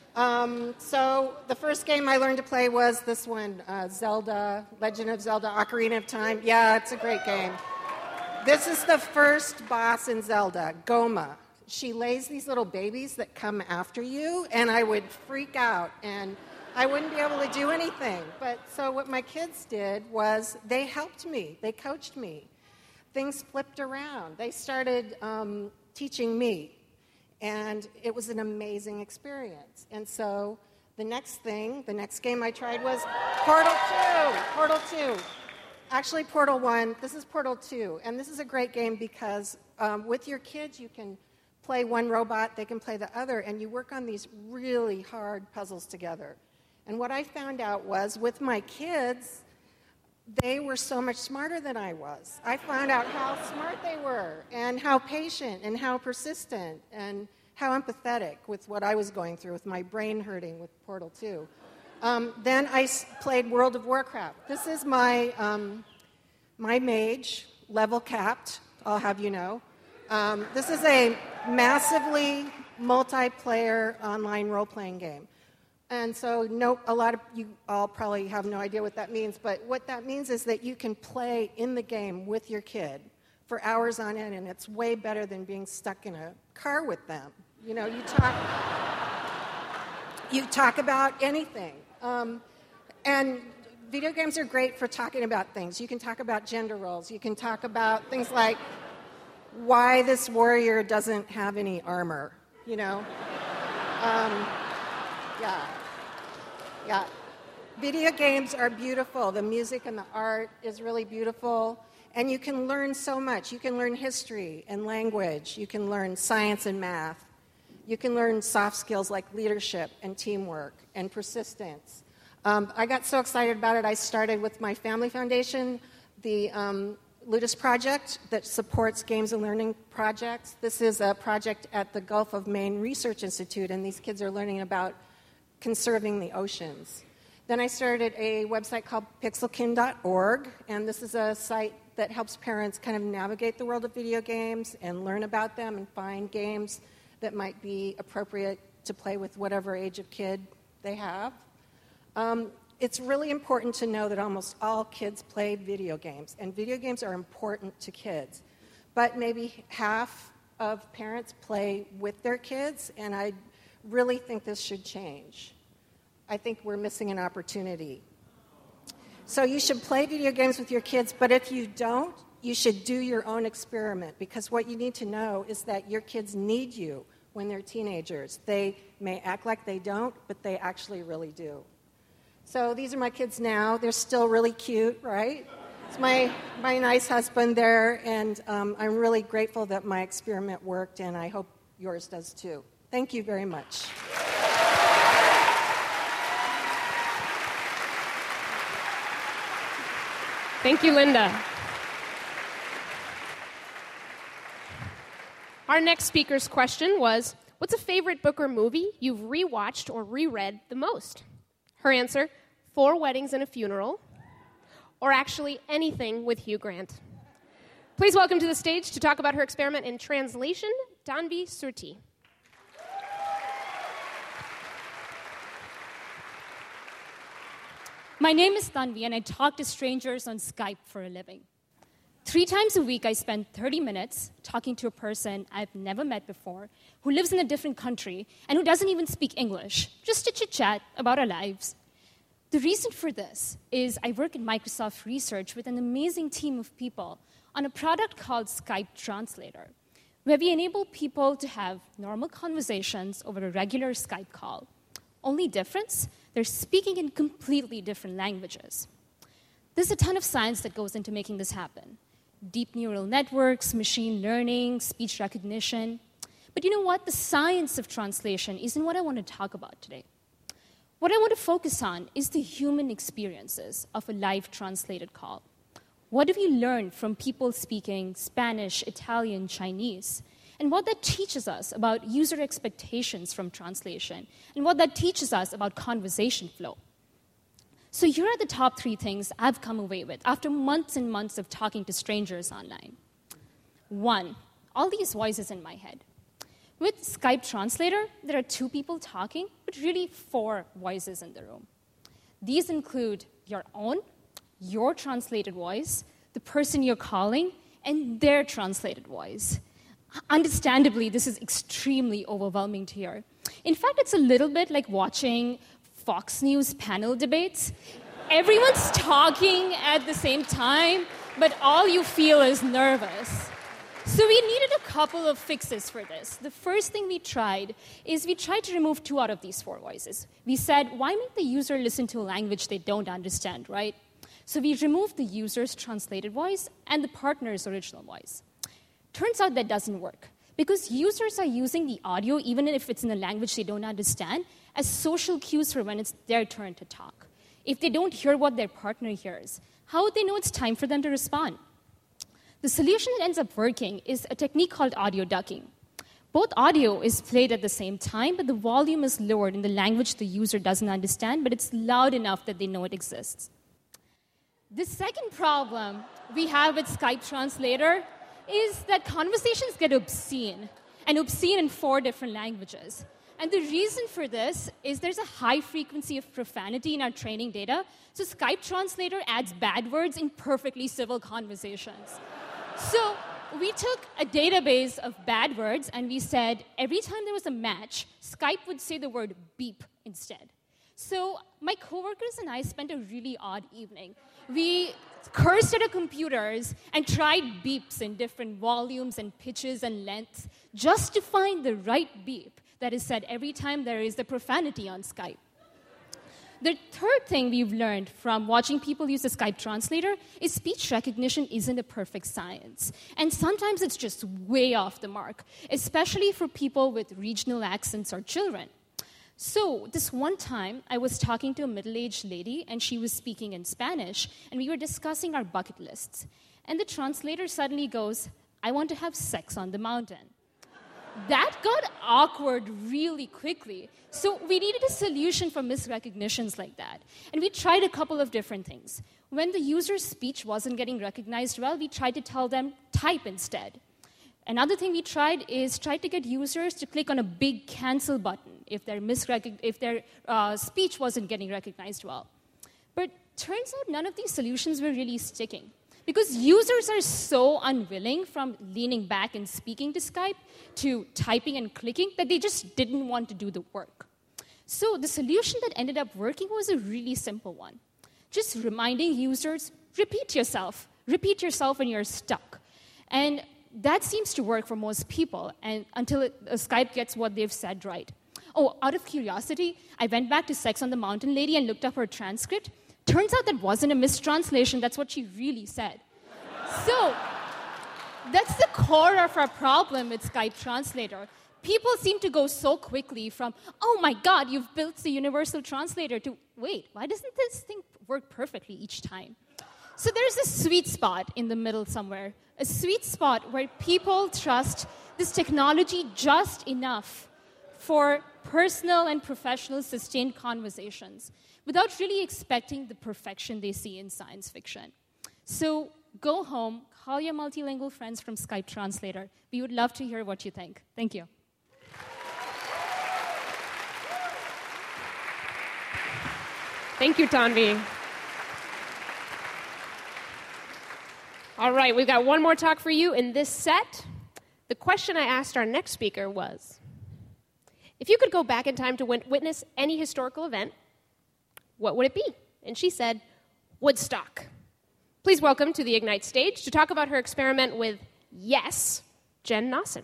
Um, so the first game I learned to play was this one, uh, Zelda, Legend of Zelda, Ocarina of Time. Yeah, it's a great game. This is the first boss in Zelda, Goma. She lays these little babies that come after you, and I would freak out, and I wouldn't be able to do anything. But so what my kids did was they helped me. They coached me. Things flipped around. They started um, teaching me. And it was an amazing experience. And so the next thing, the next game I tried was Portal two. Portal two. Actually, Portal one. This is Portal two. And this is a great game because um, with your kids, you can play one robot, they can play the other, and you work on these really hard puzzles together. And what I found out was with my kids, they were so much smarter than I was. I found out how smart they were and how patient and how persistent and how empathetic with what I was going through with my brain hurting with Portal two. Um, then I s- played World of Warcraft. This is my, um, my mage, level capped, I'll have you know. Um, this is a massively multiplayer online role-playing game. And so no, a lot of you all probably have no idea what that means, but what that means is that you can play in the game with your kid for hours on end, and it's way better than being stuck in a car with them. You know, you talk, you talk about anything. Um, and video games are great for talking about things. You can talk about gender roles. You can talk about things like why this warrior doesn't have any armor, you know? Um, yeah. Yeah. Video games are beautiful. The music and the art is really beautiful. And you can learn so much. You can learn history and language. You can learn science and math. You can learn soft skills like leadership and teamwork and persistence. Um, I got so excited about it, I started with my family foundation, the um, Ludus Project that supports games and learning projects. This is a project at the Gulf of Maine Research Institute, and these kids are learning about conserving the oceans. Then I started a website called pixelkin dot org, and this is a site that helps parents kind of navigate the world of video games and learn about them and find games that might be appropriate to play with whatever age of kid they have. Um, it's really important to know that almost all kids play video games, and video games are important to kids. But maybe half of parents play with their kids, and I really think this should change. I think we're missing an opportunity. So you should play video games with your kids, but if you don't, you should do your own experiment, because what you need to know is that your kids need you when they're teenagers. They may act like they don't, but they actually really do. So these are my kids now. They're still really cute, right? It's my, my nice husband there, and um, I'm really grateful that my experiment worked, and I hope yours does too. Thank you very much. Thank you, Linda. Our next speaker's question was, what's a favorite book or movie you've rewatched or reread the most? Her answer, Four Weddings and a Funeral, or actually anything with Hugh Grant. Please welcome to the stage to talk about her experiment in translation, Danvi Surti. My name is Tanvi, and I talk to strangers on Skype for a living. Three times a week, I spend thirty minutes talking to a person I've never met before, who lives in a different country, and who doesn't even speak English, just to chit-chat about our lives. The reason for this is I work at Microsoft Research with an amazing team of people on a product called Skype Translator, where we enable people to have normal conversations over a regular Skype call. Only difference, they're speaking in completely different languages. There's a ton of science that goes into making this happen. Deep neural networks, machine learning, speech recognition. But you know what? The science of translation isn't what I want to talk about today. What I want to focus on is the human experiences of a live translated call. What do we learn from people speaking Spanish, Italian, Chinese? And what that teaches us about user expectations from translation, and what that teaches us about conversation flow. So here are the top three things I've come away with after months and months of talking to strangers online. One, all these voices in my head. With Skype Translator, there are two people talking, but really four voices in the room. These include your own, your translated voice, the person you're calling, and their translated voice. Understandably, this is extremely overwhelming to hear. In fact, it's a little bit like watching Fox News panel debates. Everyone's talking at the same time, but all you feel is nervous. So we needed a couple of fixes for this. The first thing we tried is we tried to remove two out of these four voices. We said, why make the user listen to a language they don't understand, right? So we removed the user's translated voice and the partner's original voice. Turns out that doesn't work, because users are using the audio, even if it's in a language they don't understand, as social cues for when it's their turn to talk. If they don't hear what their partner hears, how would they know it's time for them to respond? The solution that ends up working is a technique called audio ducking. Both audio is played at the same time, but the volume is lowered in the language the user doesn't understand, but it's loud enough that they know it exists. The second problem we have with Skype Translator is that conversations get obscene, and obscene in four different languages. And the reason for this is there's a high frequency of profanity in our training data, so Skype Translator adds bad words in perfectly civil conversations. So we took a database of bad words, and we said every time there was a match, Skype would say the word beep instead. So my coworkers and I spent a really odd evening. We cursed at our computers and tried beeps in different volumes and pitches and lengths just to find the right beep that is said every time there is the profanity on Skype. The third thing we've learned from watching people use the Skype Translator is speech recognition isn't a perfect science. And sometimes it's just way off the mark, especially for people with regional accents or children. So this one time, I was talking to a middle-aged lady, and she was speaking in Spanish, and we were discussing our bucket lists. And the translator suddenly goes, "I want to have sex on the mountain." That got awkward really quickly. So we needed a solution for misrecognitions like that. And we tried a couple of different things. When the user's speech wasn't getting recognized well, we tried to tell them, type instead. Another thing we tried is try to get users to click on a big cancel button if their, misrecog- if their uh, speech wasn't getting recognized well. But turns out none of these solutions were really sticking, because users are so unwilling from leaning back and speaking to Skype to typing and clicking that they just didn't want to do the work. So the solution that ended up working was a really simple one. Just reminding users, repeat yourself. Repeat yourself when you're stuck. And that seems to work for most people, and until it, uh, Skype gets what they've said right. Oh, out of curiosity, I went back to Sex on the Mountain lady and looked up her transcript. Turns out that wasn't a mistranslation. That's what she really said. So that's the core of our problem with Skype Translator. People seem to go so quickly from, oh my God, you've built the universal translator, to, wait, why doesn't this thing work perfectly each time? So there's a sweet spot in the middle somewhere, a sweet spot where people trust this technology just enough for personal and professional sustained conversations without really expecting the perfection they see in science fiction. So go home, call your multilingual friends from Skype Translator. We would love to hear what you think. Thank you. Thank you, Tanvi. All right, we've got one more talk for you in this set. The question I asked our next speaker was, if you could go back in time to witness any historical event, what would it be? And she said, Woodstock. Please welcome to the Ignite stage to talk about her experiment with Yes, Jen Nosson.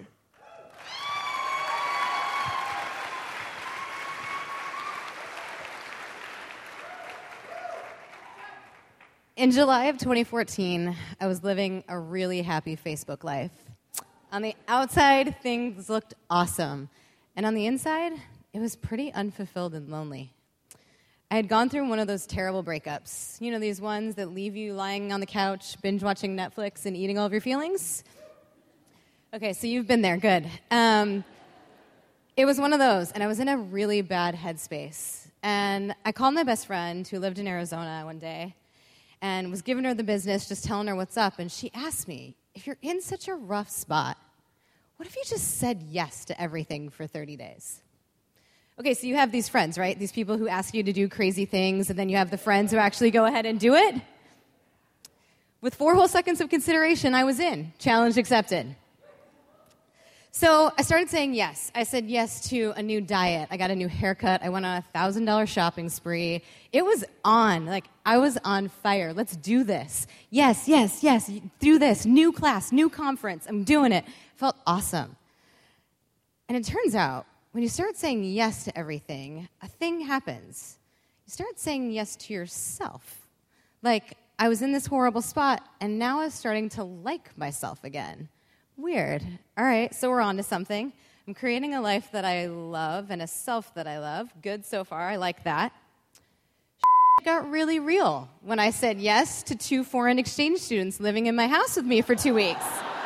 In July of twenty fourteen, I was living a really happy Facebook life. On the outside, things looked awesome. And on the inside, it was pretty unfulfilled and lonely. I had gone through one of those terrible breakups. You know, these ones that leave you lying on the couch, binge-watching Netflix and eating all of your feelings? Okay, so you've been there. Good. Um, it was one of those, and I was in a really bad headspace. And I called my best friend, who lived in Arizona, one day, and was giving her the business, just telling her what's up. And she asked me, if you're in such a rough spot, what if you just said yes to everything for thirty days? Okay, so you have these friends, right? These people who ask you to do crazy things, and then you have the friends who actually go ahead and do it. With four whole seconds of consideration, I was in. Challenge accepted. So I started saying yes. I said yes to a new diet. I got a new haircut. I went on a one thousand dollars shopping spree. It was on. Like, I was on fire. Let's do this. Yes, yes, yes. Do this. New class, new conference. I'm doing it. Felt awesome. And it turns out, when you start saying yes to everything, a thing happens. You start saying yes to yourself. Like, I was in this horrible spot, and now I'm starting to like myself again. Weird. All right, so we're on to something. I'm creating a life that I love and a self that I love. Good so far. I like that. It got really real when I said yes to two foreign exchange students living in my house with me for two weeks.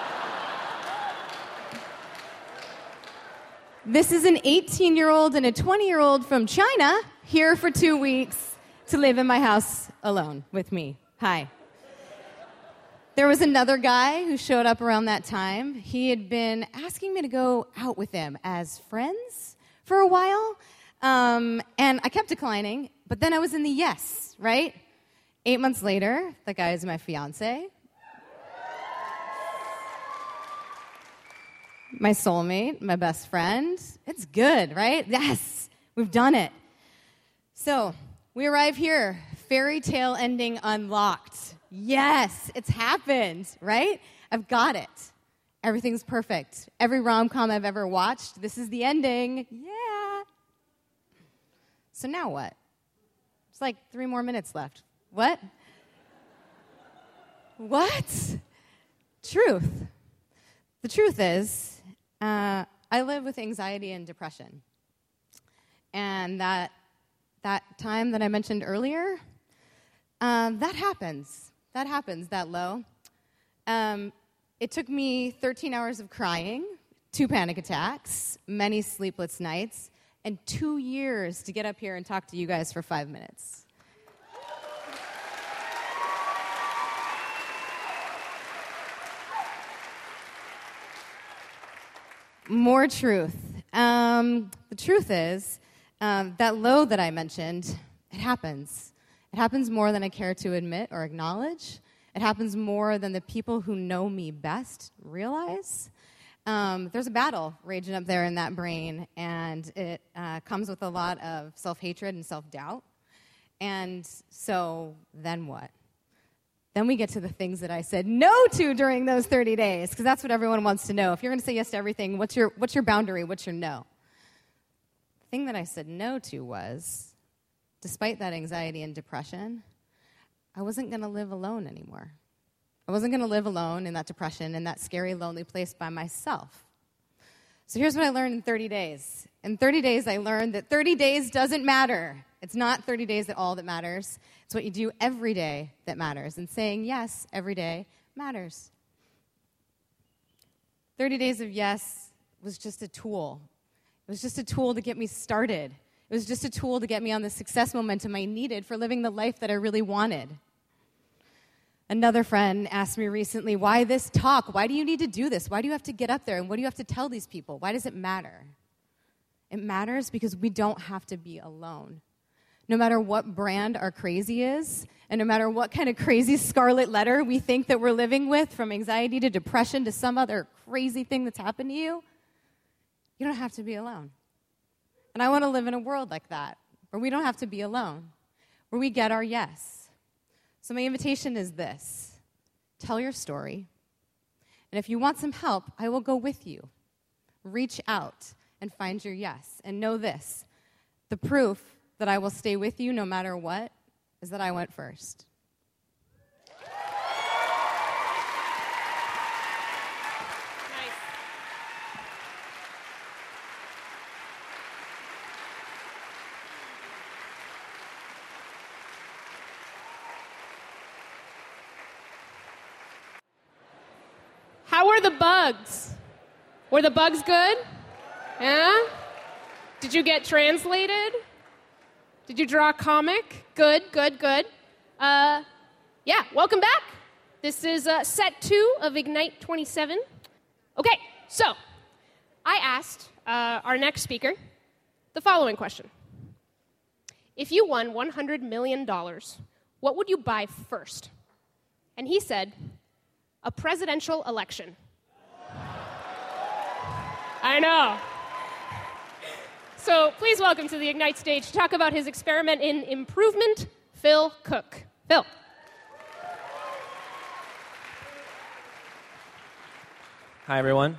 This is an eighteen-year-old and a twenty-year-old from China here for two weeks to live in my house alone with me. Hi. There was another guy who showed up around that time. He had been asking me to go out with him as friends for a while, um, and I kept declining, but then I was in the yes, right? Eight months later, the guy is my fiancé. My soulmate, my best friend. It's good, right? Yes, we've done it. So we arrive here, fairy tale ending unlocked. Yes, it's happened, right? I've got it. Everything's perfect. Every rom-com I've ever watched, this is the ending. Yeah. So now what? It's like three more minutes left. What? What? Truth. The truth is, uh, I live with anxiety and depression. And that that time that I mentioned earlier, um, that happens. That happens, that low. Um, it took me thirteen hours of crying, two panic attacks, many sleepless nights, and two years to get up here and talk to you guys for five minutes. More truth. Um, the truth is, um, that low that I mentioned, it happens. It happens more than I care to admit or acknowledge. It happens more than the people who know me best realize. Um, there's a battle raging up there in that brain, and it uh, comes with a lot of self-hatred and self-doubt. And so then what? Then we get to the things that I said no to during those thirty days, because that's what everyone wants to know. If you're going to say yes to everything, what's your, what's your boundary? What's your no? The thing that I said no to was, despite that anxiety and depression, I wasn't going to live alone anymore. I wasn't going to live alone in that depression, in that scary, lonely place by myself. So here's what I learned in thirty days. In thirty days, I learned that thirty days doesn't matter. It's not thirty days at all that matters. It's what you do every day that matters. And saying yes every day matters. thirty days of yes was just a tool. It was just a tool to get me started. It was just a tool to get me on the success momentum I needed for living the life that I really wanted. Another friend asked me recently, why this talk? Why do you need to do this? Why do you have to get up there? And what do you have to tell these people? Why does it matter? It matters because we don't have to be alone. No matter what brand our crazy is, and no matter what kind of crazy scarlet letter we think that we're living with, from anxiety to depression to some other crazy thing that's happened to you, you don't have to be alone. And I want to live in a world like that, where we don't have to be alone, where we get our yes. So my invitation is this: tell your story. And if you want some help, I will go with you. Reach out and find your yes. And know this: the proof that I will stay with you no matter what is that I went first. How were the bugs? Were the bugs good? Yeah? Did you get translated? Did you draw a comic? Good, good, good. Uh, yeah, welcome back. This is uh, set two of Ignite twenty-seven. Okay, so I asked uh, our next speaker the following question. If you won one hundred million dollars, what would you buy first? And he said, a presidential election. I know. So please welcome to the Ignite stage to talk about his experiment in improvement, Phil Cook. Phil. Hi, everyone.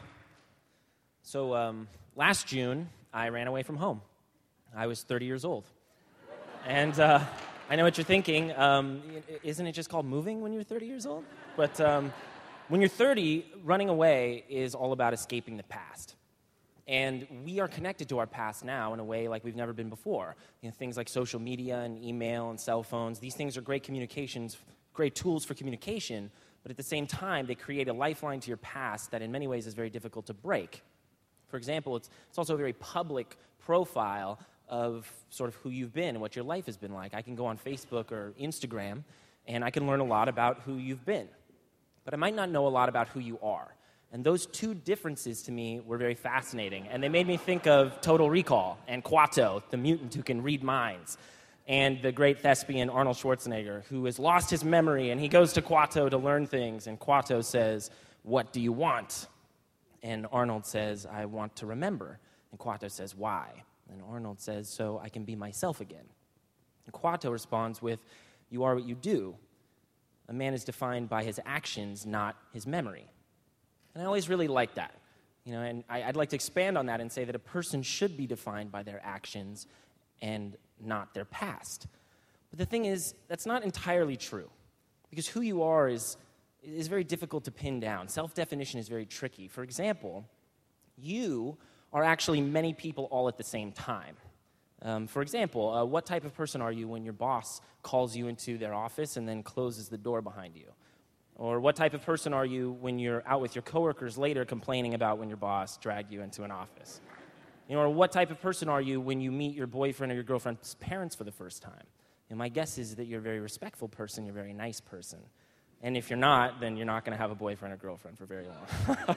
So um, last June, I ran away from home. I was thirty years old. And uh, I know what you're thinking. Um, isn't it just called moving when you're thirty years old? But um, when you're thirty, running away is all about escaping the past. And we are connected to our past now in a way like we've never been before. You know, things like social media and email and cell phones, these things are great communications, great tools for communication, but at the same time, they create a lifeline to your past that in many ways is very difficult to break. For example, it's, it's also a very public profile of sort of who you've been and what your life has been like. I can go on Facebook or Instagram, and I can learn a lot about who you've been. But I might not know a lot about who you are. And those two differences to me were very fascinating. And they made me think of Total Recall and Kuato, the mutant who can read minds, and the great thespian Arnold Schwarzenegger, who has lost his memory, and he goes to Kuato to learn things. And Kuato says, "What do you want?" And Arnold says, "I want to remember." And Kuato says, "Why?" And Arnold says, "So I can be myself again." And Kuato responds with, "You are what you do. A man is defined by his actions, not his memory." And I always really like that. You know, and I, I'd like to expand on that and say that a person should be defined by their actions and not their past. But the thing is, that's not entirely true. Because who you are is, is very difficult to pin down. Self-definition is very tricky. For example, you are actually many people all at the same time. Um, for example, uh, what type of person are you when your boss calls you into their office and then closes the door behind you? Or what type of person are you when you're out with your coworkers later complaining about when your boss dragged you into an office? You know, or what type of person are you when you meet your boyfriend or your girlfriend's parents for the first time? And my guess is that you're a very respectful person, you're a very nice person. And if you're not, then you're not going to have a boyfriend or girlfriend for very long.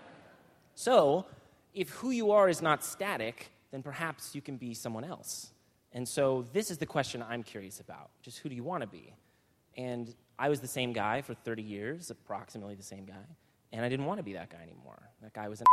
So, if who you are is not static, then perhaps you can be someone else. And so this is the question I'm curious about, just who do you want to be? And I was the same guy for thirty years, approximately the same guy, and I didn't want to be that guy anymore. That guy was an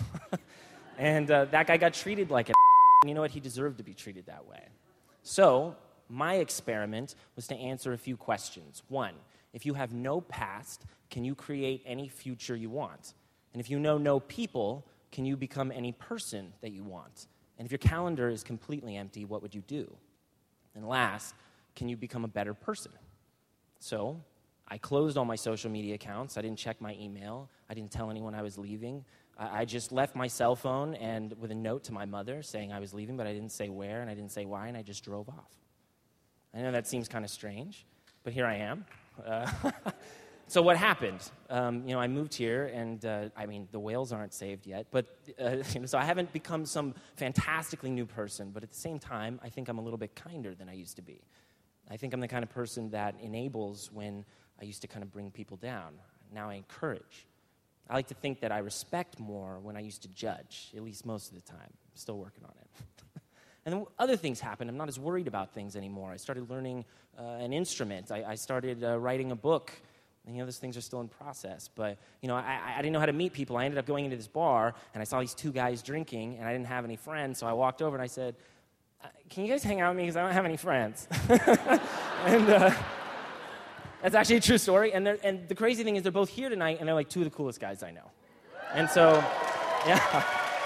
and uh, that guy got treated like an and you know what? He deserved to be treated that way. So my experiment was to answer a few questions. One, if you have no past, can you create any future you want? And if you know no people, can you become any person that you want? And if your calendar is completely empty, what would you do? And last, can you become a better person? So I closed all my social media accounts. I didn't check my email. I didn't tell anyone I was leaving. I, I just left my cell phone and with a note to my mother saying I was leaving, but I didn't say where and I didn't say why, and I just drove off. I know that seems kind of strange, but here I am. Uh, so what happened? Um, you know, I moved here, and uh, I mean, the whales aren't saved yet, but uh, you know, so I haven't become some fantastically new person, but at the same time, I think I'm a little bit kinder than I used to be. I think I'm the kind of person that enables when I used to kind of bring people down. Now I encourage. I like to think that I respect more when I used to judge, at least most of the time. I'm still working on it. And then other things happened. I'm not as worried about things anymore. I started learning uh, an instrument. I, I started uh, writing a book. And, you know, those things are still in process. But, you know, I, I didn't know how to meet people. I ended up going into this bar, and I saw these two guys drinking, and I didn't have any friends. So I walked over, and I said, "Can you guys hang out with me because I don't have any friends?" and uh, that's actually a true story. And, and the crazy thing is they're both here tonight, and they're like two of the coolest guys I know. And so, yeah.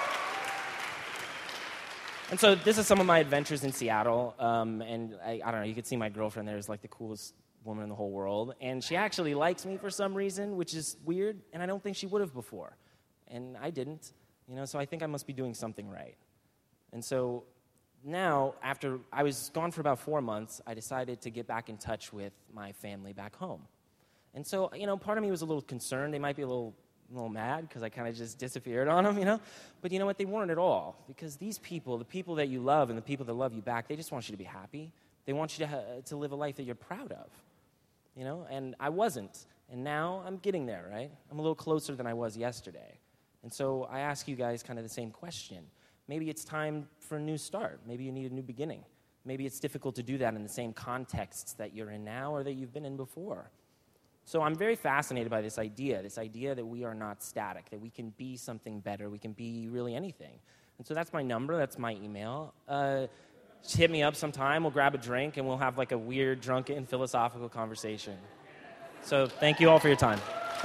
And so this is some of my adventures in Seattle. Um, and I, I don't know, you could see my girlfriend there is like the coolest woman in the whole world. And she actually likes me for some reason, which is weird. And I don't think she would have before. And I didn't. You know, so I think I must be doing something right. And so now, after I was gone for about four months, I decided to get back in touch with my family back home. And so, you know, part of me was a little concerned. They might be a little, a little mad because I kind of just disappeared on them, you know. But you know what? They weren't at all. Because these people, the people that you love and the people that love you back, they just want you to be happy. They want you to, ha- to live a life that you're proud of, you know. And I wasn't. And now I'm getting there, right? I'm a little closer than I was yesterday. And so I ask you guys kind of the same question. Maybe it's time for a new start. Maybe you need a new beginning. Maybe it's difficult to do that in the same contexts that you're in now or that you've been in before. So I'm very fascinated by this idea, this idea that we are not static, that we can be something better, we can be really anything. And so that's my number, that's my email. Uh, just hit me up sometime, we'll grab a drink, and we'll have like a weird, drunken, philosophical conversation. So thank you all for your time.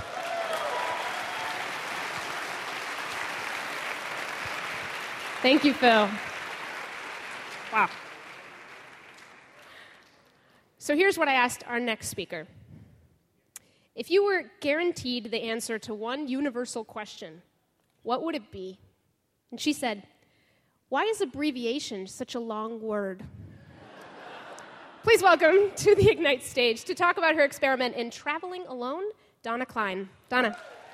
Thank you, Phil. Wow. So here's what I asked our next speaker. If you were guaranteed the answer to one universal question, what would it be? And she said, why is abbreviation such a long word? Please welcome to the Ignite stage to talk about her experiment in traveling alone, Donna Klein. Donna.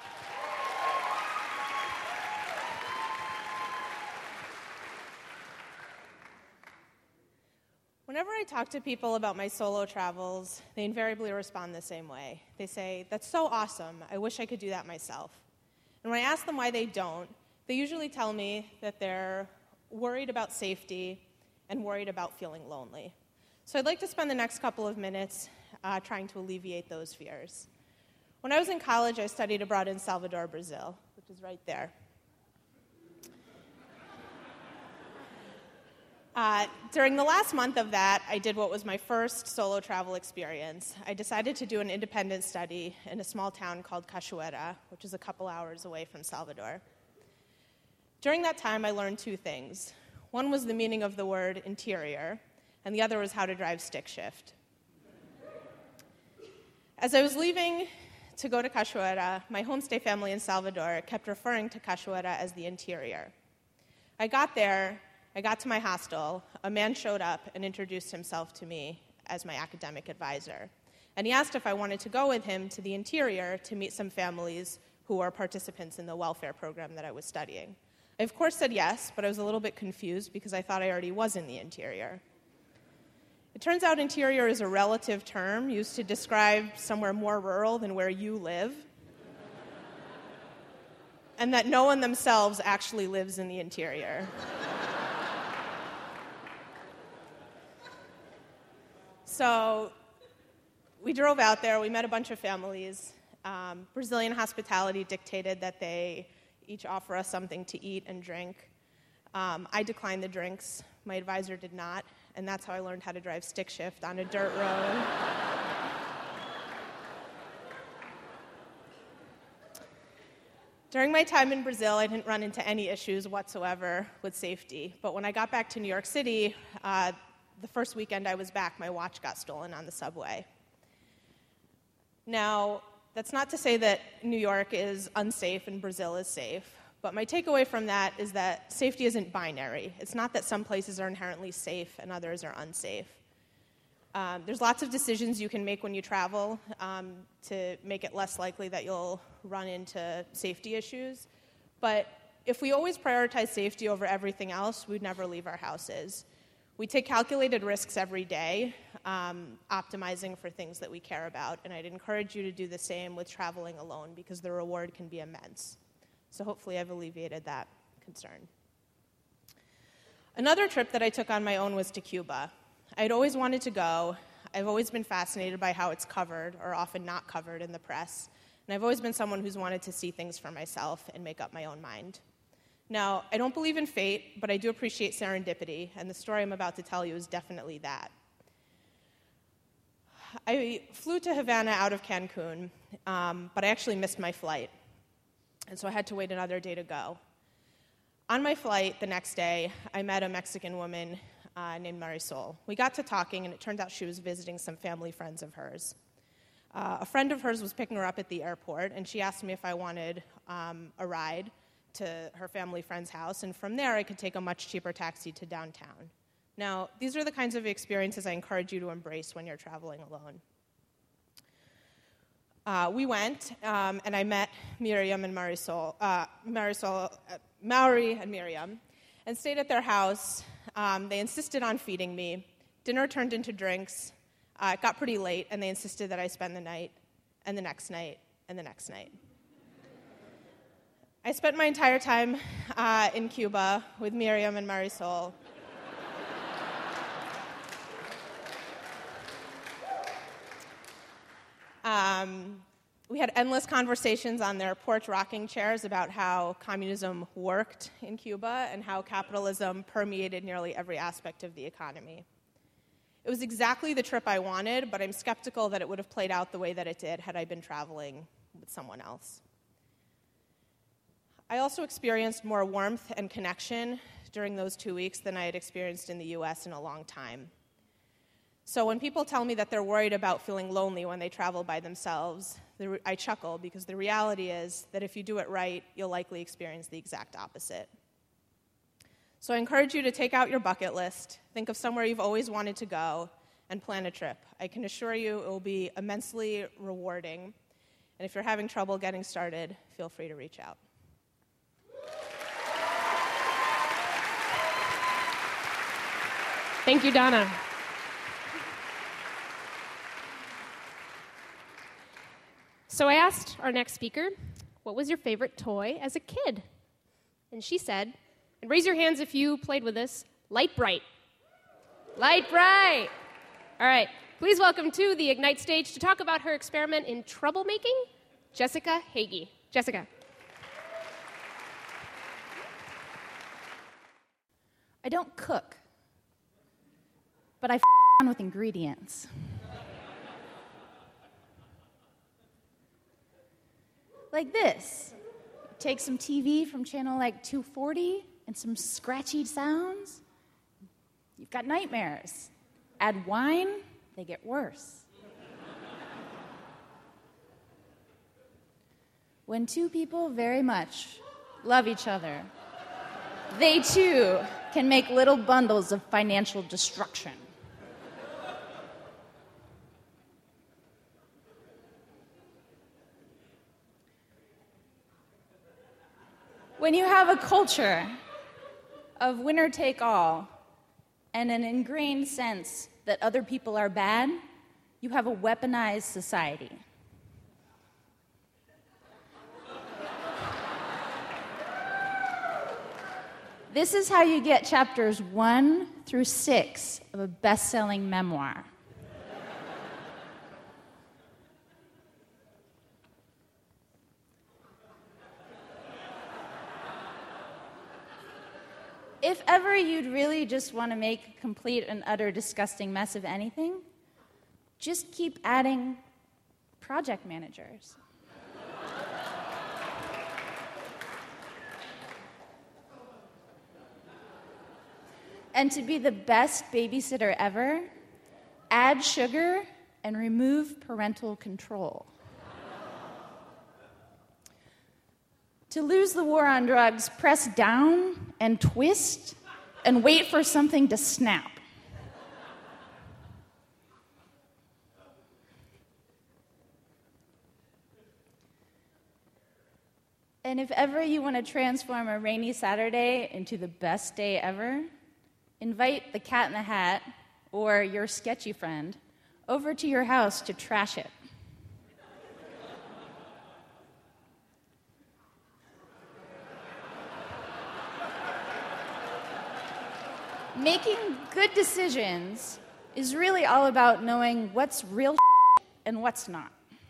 Whenever I talk to people about my solo travels, they invariably respond the same way. They say, that's so awesome, I wish I could do that myself. And when I ask them why they don't, they usually tell me that they're worried about safety and worried about feeling lonely. So I'd like to spend the next couple of minutes uh, trying to alleviate those fears. When I was in college, I studied abroad in Salvador, Brazil, which is right there. Uh, during the last month of that, I did what was my first solo travel experience. I decided to do an independent study in a small town called Cachoeira, which is a couple hours away from Salvador. During that time, I learned two things. One was the meaning of the word interior, and the other was how to drive stick shift. As I was leaving to go to Cachoeira, my homestay family in Salvador kept referring to Cachoeira as the interior. I got there, I got to my hostel, a man showed up and introduced himself to me as my academic advisor. And he asked if I wanted to go with him to the interior to meet some families who were participants in the welfare program that I was studying. I, of course, said yes, but I was a little bit confused because I thought I already was in the interior. It turns out interior is a relative term used to describe somewhere more rural than where you live, and that no one themselves actually lives in the interior. So we drove out there, we met a bunch of families. Um, Brazilian hospitality dictated that they each offer us something to eat and drink. Um, I declined the drinks, my advisor did not, and that's how I learned how to drive stick shift on a dirt road. During my time in Brazil, I didn't run into any issues whatsoever with safety, but when I got back to New York City, uh, the first weekend I was back, my watch got stolen on the subway. Now, that's not to say that New York is unsafe and Brazil is safe, but my takeaway from that is that safety isn't binary. It's not that some places are inherently safe and others are unsafe. Um, there's lots of decisions you can make when you travel um, to make it less likely that you'll run into safety issues, but if we always prioritize safety over everything else, we'd never leave our houses. We take calculated risks every day, um, optimizing for things that we care about, and I'd encourage you to do the same with traveling alone because the reward can be immense. So hopefully I've alleviated that concern. Another trip that I took on my own was to Cuba. I'd always wanted to go. I've always been fascinated by how it's covered, or often not covered, in the press, and I've always been someone who's wanted to see things for myself and make up my own mind. Now, I don't believe in fate, but I do appreciate serendipity, and the story I'm about to tell you is definitely that. I flew to Havana out of Cancun, um, but I actually missed my flight, and so I had to wait another day to go. On my flight the next day, I met a Mexican woman uh, named Marisol. We got to talking, and it turned out she was visiting some family friends of hers. Uh, a friend of hers was picking her up at the airport, and she asked me if I wanted um, a ride to her family friend's house, and from there I could take a much cheaper taxi to downtown. Now, these are the kinds of experiences I encourage you to embrace when you're traveling alone. Uh, we went, um, and I met Miriam and Marisol, uh, Marisol, uh, Maori and Miriam, and stayed at their house. Um, they insisted on feeding me. Dinner turned into drinks. Uh, it got pretty late, and they insisted that I spend the night, and the next night, and the next night. I spent my entire time uh, in Cuba with Miriam and Marisol. Um, we had endless conversations on their porch rocking chairs about how communism worked in Cuba and how capitalism permeated nearly every aspect of the economy. It was exactly the trip I wanted, but I'm skeptical that it would have played out the way that it did had I been traveling with someone else. I also experienced more warmth and connection during those two weeks than I had experienced in the U S in a long time. So when people tell me that they're worried about feeling lonely when they travel by themselves, I chuckle because the reality is that if you do it right, you'll likely experience the exact opposite. So I encourage you to take out your bucket list, think of somewhere you've always wanted to go, and plan a trip. I can assure you it will be immensely rewarding. And if you're having trouble getting started, feel free to reach out. Thank you, Donna. So I asked our next speaker, what was your favorite toy as a kid? And she said, and raise your hands if you played with this, Light-Brite. Light-Brite. All right, please welcome to the Ignite stage to talk about her experiment in troublemaking, Jessica Hagee. Jessica. I don't cook, but I f on with ingredients. Like this. Take some T V from channel like two forty and some scratchy sounds. You've got nightmares. Add wine, they get worse. When two people very much love each other, they too can make little bundles of financial destruction. When you have a culture of winner take all and an ingrained sense that other people are bad, you have a weaponized society. This is how you get chapters one through six of a best-selling memoir. If ever you'd really just want to make a complete and utter disgusting mess of anything, just keep adding project managers. And to be the best babysitter ever, add sugar and remove parental control. To lose the war on drugs, press down and twist and wait for something to snap. And if ever you want to transform a rainy Saturday into the best day ever, invite the Cat in the Hat or your sketchy friend over to your house to trash it. Making good decisions is really all about knowing what's real and what's not.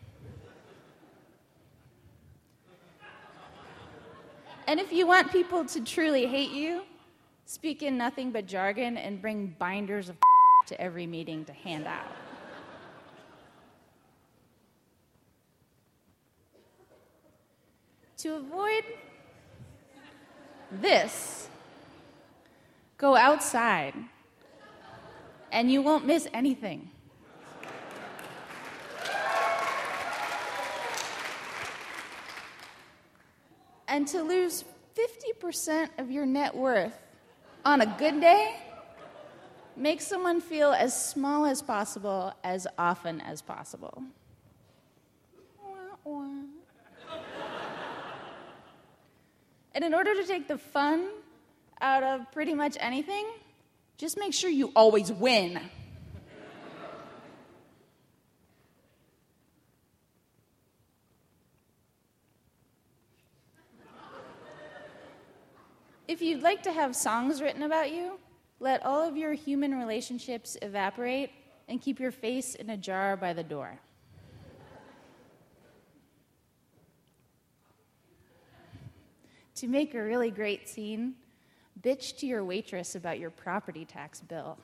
And if you want people to truly hate you, speak in nothing but jargon and bring binders of to every meeting to hand out. To avoid this, go outside, and you won't miss anything. And to lose fifty percent of your net worth on a good day, make someone feel as small as possible, as often as possible. Wah, wah. And in order to take the fun out of pretty much anything, just make sure you always win. If you'd like to have songs written about you, let all of your human relationships evaporate and keep your face in a jar by the door. To make a really great scene, bitch to your waitress about your property tax bill.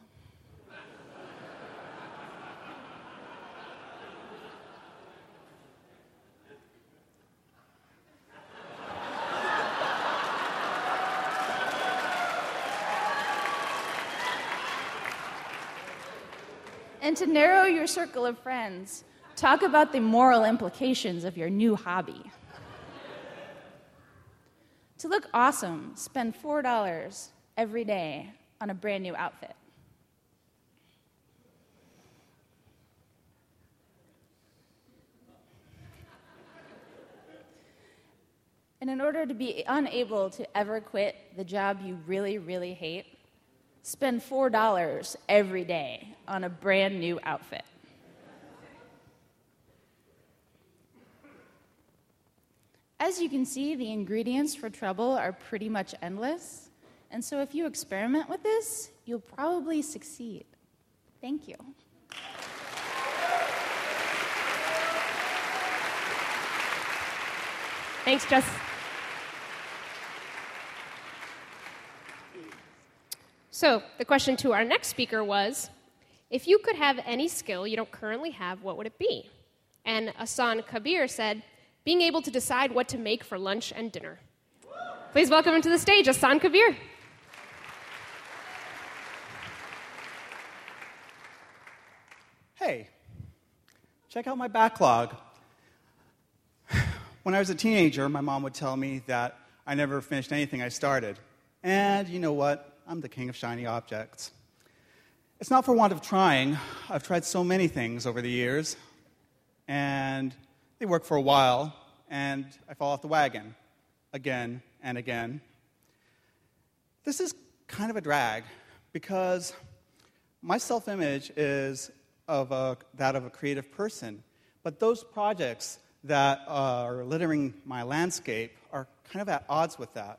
And to narrow your circle of friends, talk about the moral implications of your new hobby. To look awesome, spend four dollars every day on a brand new outfit. And in order to be unable to ever quit the job you really, really hate, spend four dollars every day on a brand new outfit. As you can see, the ingredients for trouble are pretty much endless. And so if you experiment with this, you'll probably succeed. Thank you. Thanks, Jess. So the question to our next speaker was, if you could have any skill you don't currently have, what would it be? And Ahsan Kabir said, being able to decide what to make for lunch and dinner. Please welcome him to the stage, Ahsan Kabir. Hey, check out my backlog. When I was a teenager, my mom would tell me that I never finished anything I started. And you know what? I'm the king of shiny objects. It's not for want of trying. I've tried so many things over the years, and they work for a while, and I fall off the wagon again and again. This is kind of a drag, because my self-image is of a, that of a creative person, but those projects that are littering my landscape are kind of at odds with that.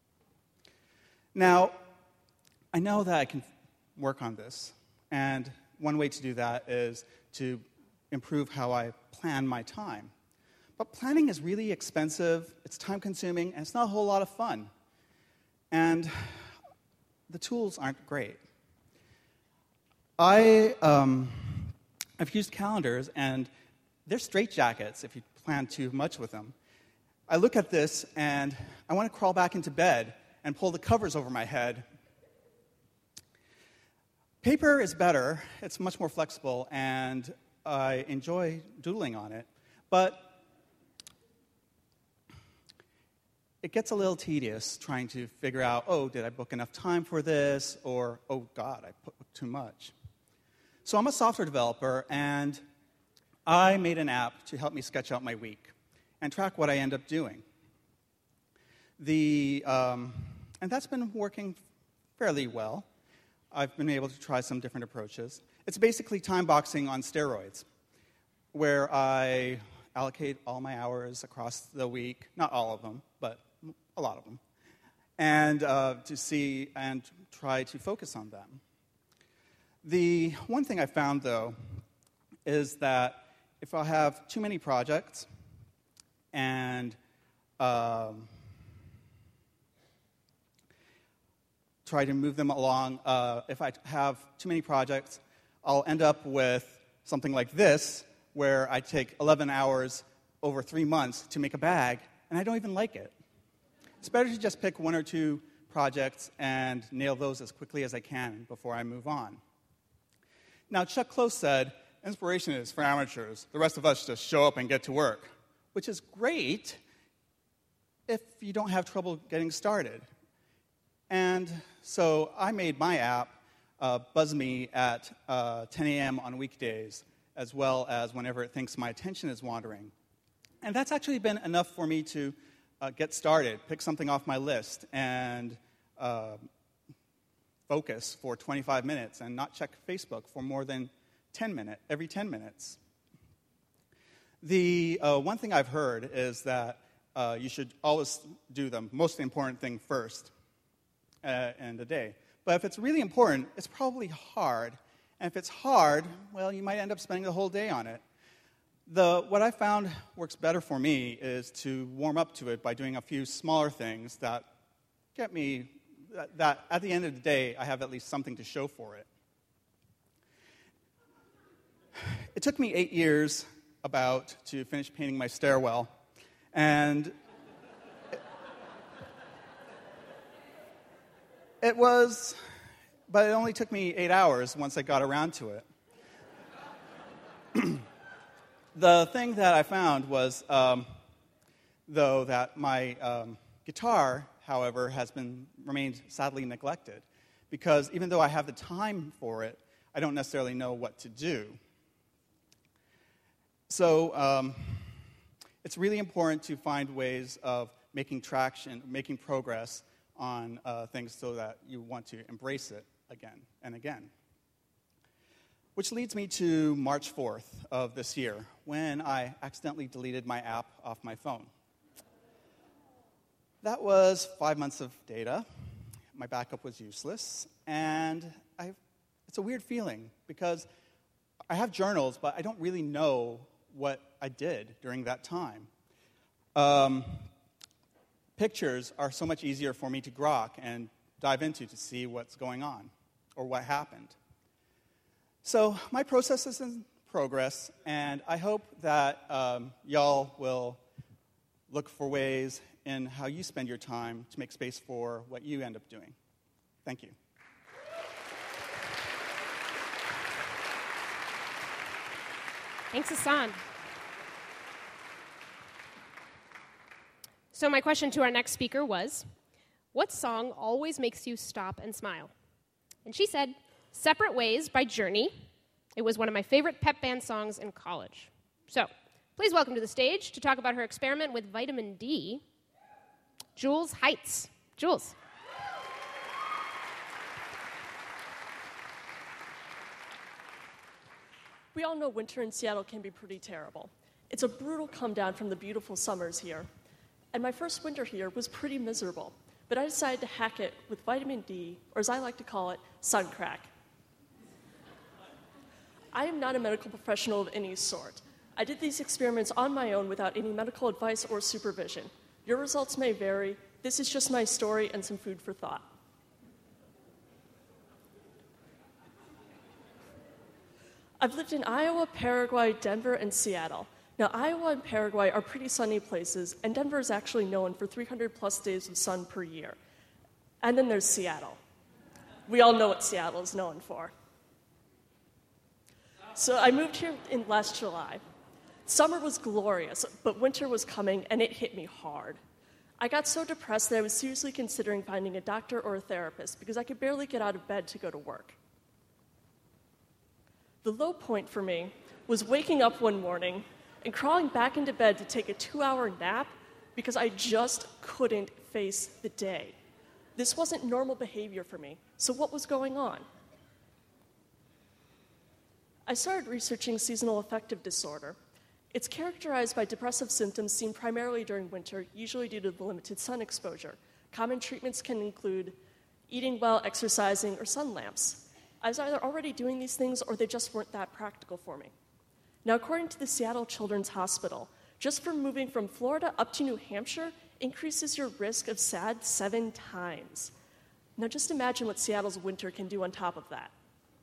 Now, I know that I can work on this, and one way to do that is to improve how I plan my time. But planning is really expensive, it's time-consuming, and it's not a whole lot of fun. And the tools aren't great. I, um, I've used calendars, and they're straitjackets if you plan too much with them. I look at this, and I want to crawl back into bed and pull the covers over my head. Paper is better, it's much more flexible, and I enjoy doodling on it, but it gets a little tedious trying to figure out, oh, did I book enough time for this, or, oh, God, I booked too much. So I'm a software developer, and I made an app to help me sketch out my week and track what I end up doing. The, um, and that's been working fairly well. I've been able to try some different approaches. It's basically time boxing on steroids, where I allocate all my hours across the week, not all of them, but a lot of them, and uh, to see and try to focus on them. The one thing I found, though, is that if I have too many projects and um, try to move them along. Uh, if I have too many projects, I'll end up with something like this, where I take eleven hours over three months to make a bag, and I don't even like it. It's better to just pick one or two projects and nail those as quickly as I can before I move on. Now, Chuck Close said, inspiration is for amateurs. The rest of us just show up and get to work, which is great if you don't have trouble getting started. And so I made my app uh, buzz me at uh, ten a.m. on weekdays, as well as whenever it thinks my attention is wandering. And that's actually been enough for me to uh, get started, pick something off my list, and uh, focus for twenty-five minutes and not check Facebook for more than ten minutes, every ten minutes. The uh, one thing I've heard is that uh, you should always do the most important thing first. uh, in a day. But if it's really important, it's probably hard. And if it's hard, well, you might end up spending the whole day on it. The, what I found works better for me is to warm up to it by doing a few smaller things that get me, that, that at the end of the day, I have at least something to show for it. It took me eight years about to finish painting my stairwell, and it, it was, but it only took me eight hours once I got around to it. The thing that I found was, um, though, that my um, guitar, however, has been remained sadly neglected, because even though I have the time for it, I don't necessarily know what to do. So um, it's really important to find ways of making traction, making progress on uh, things so that you want to embrace it again and again. Which leads me to March fourth of this year, when I accidentally deleted my app off my phone. That was five months of data. My backup was useless, and I, it's a weird feeling, because I have journals, but I don't really know what I did during that time. Um, pictures are so much easier for me to grok and dive into to see what's going on or what happened. So my process is in progress, and I hope that um, y'all will look for ways in how you spend your time to make space for what you end up doing. Thank you. Thanks, Hassan. So my question to our next speaker was, what song always makes you stop and smile? And she said, Separate Ways by Journey. It was one of my favorite pep band songs in college. So, please welcome to the stage to talk about her experiment with vitamin D, Jules Heitz. Jules. We all know winter in Seattle can be pretty terrible. It's a brutal come down from the beautiful summers here. And my first winter here was pretty miserable, but I decided to hack it with vitamin D, or as I like to call it, sun crack. I am not a medical professional of any sort. I did these experiments on my own without any medical advice or supervision. Your results may vary. This is just my story and some food for thought. I've lived in Iowa, Paraguay, Denver, and Seattle. Now, Iowa and Paraguay are pretty sunny places, and Denver is actually known for three hundred plus days of sun per year. And then there's Seattle. We all know what Seattle is known for. So I moved here in last July. Summer was glorious, but winter was coming, and it hit me hard. I got so depressed that I was seriously considering finding a doctor or a therapist because I could barely get out of bed to go to work. The low point for me was waking up one morning and crawling back into bed to take a two-hour nap because I just couldn't face the day. This wasn't normal behavior for me, so what was going on? I started researching seasonal affective disorder. It's characterized by depressive symptoms seen primarily during winter, usually due to the limited sun exposure. Common treatments can include eating well, exercising, or sun lamps. I was either already doing these things or they just weren't that practical for me. Now, according to the Seattle Children's Hospital, just from moving from Florida up to New Hampshire increases your risk of S A D seven times. Now, just imagine what Seattle's winter can do on top of that.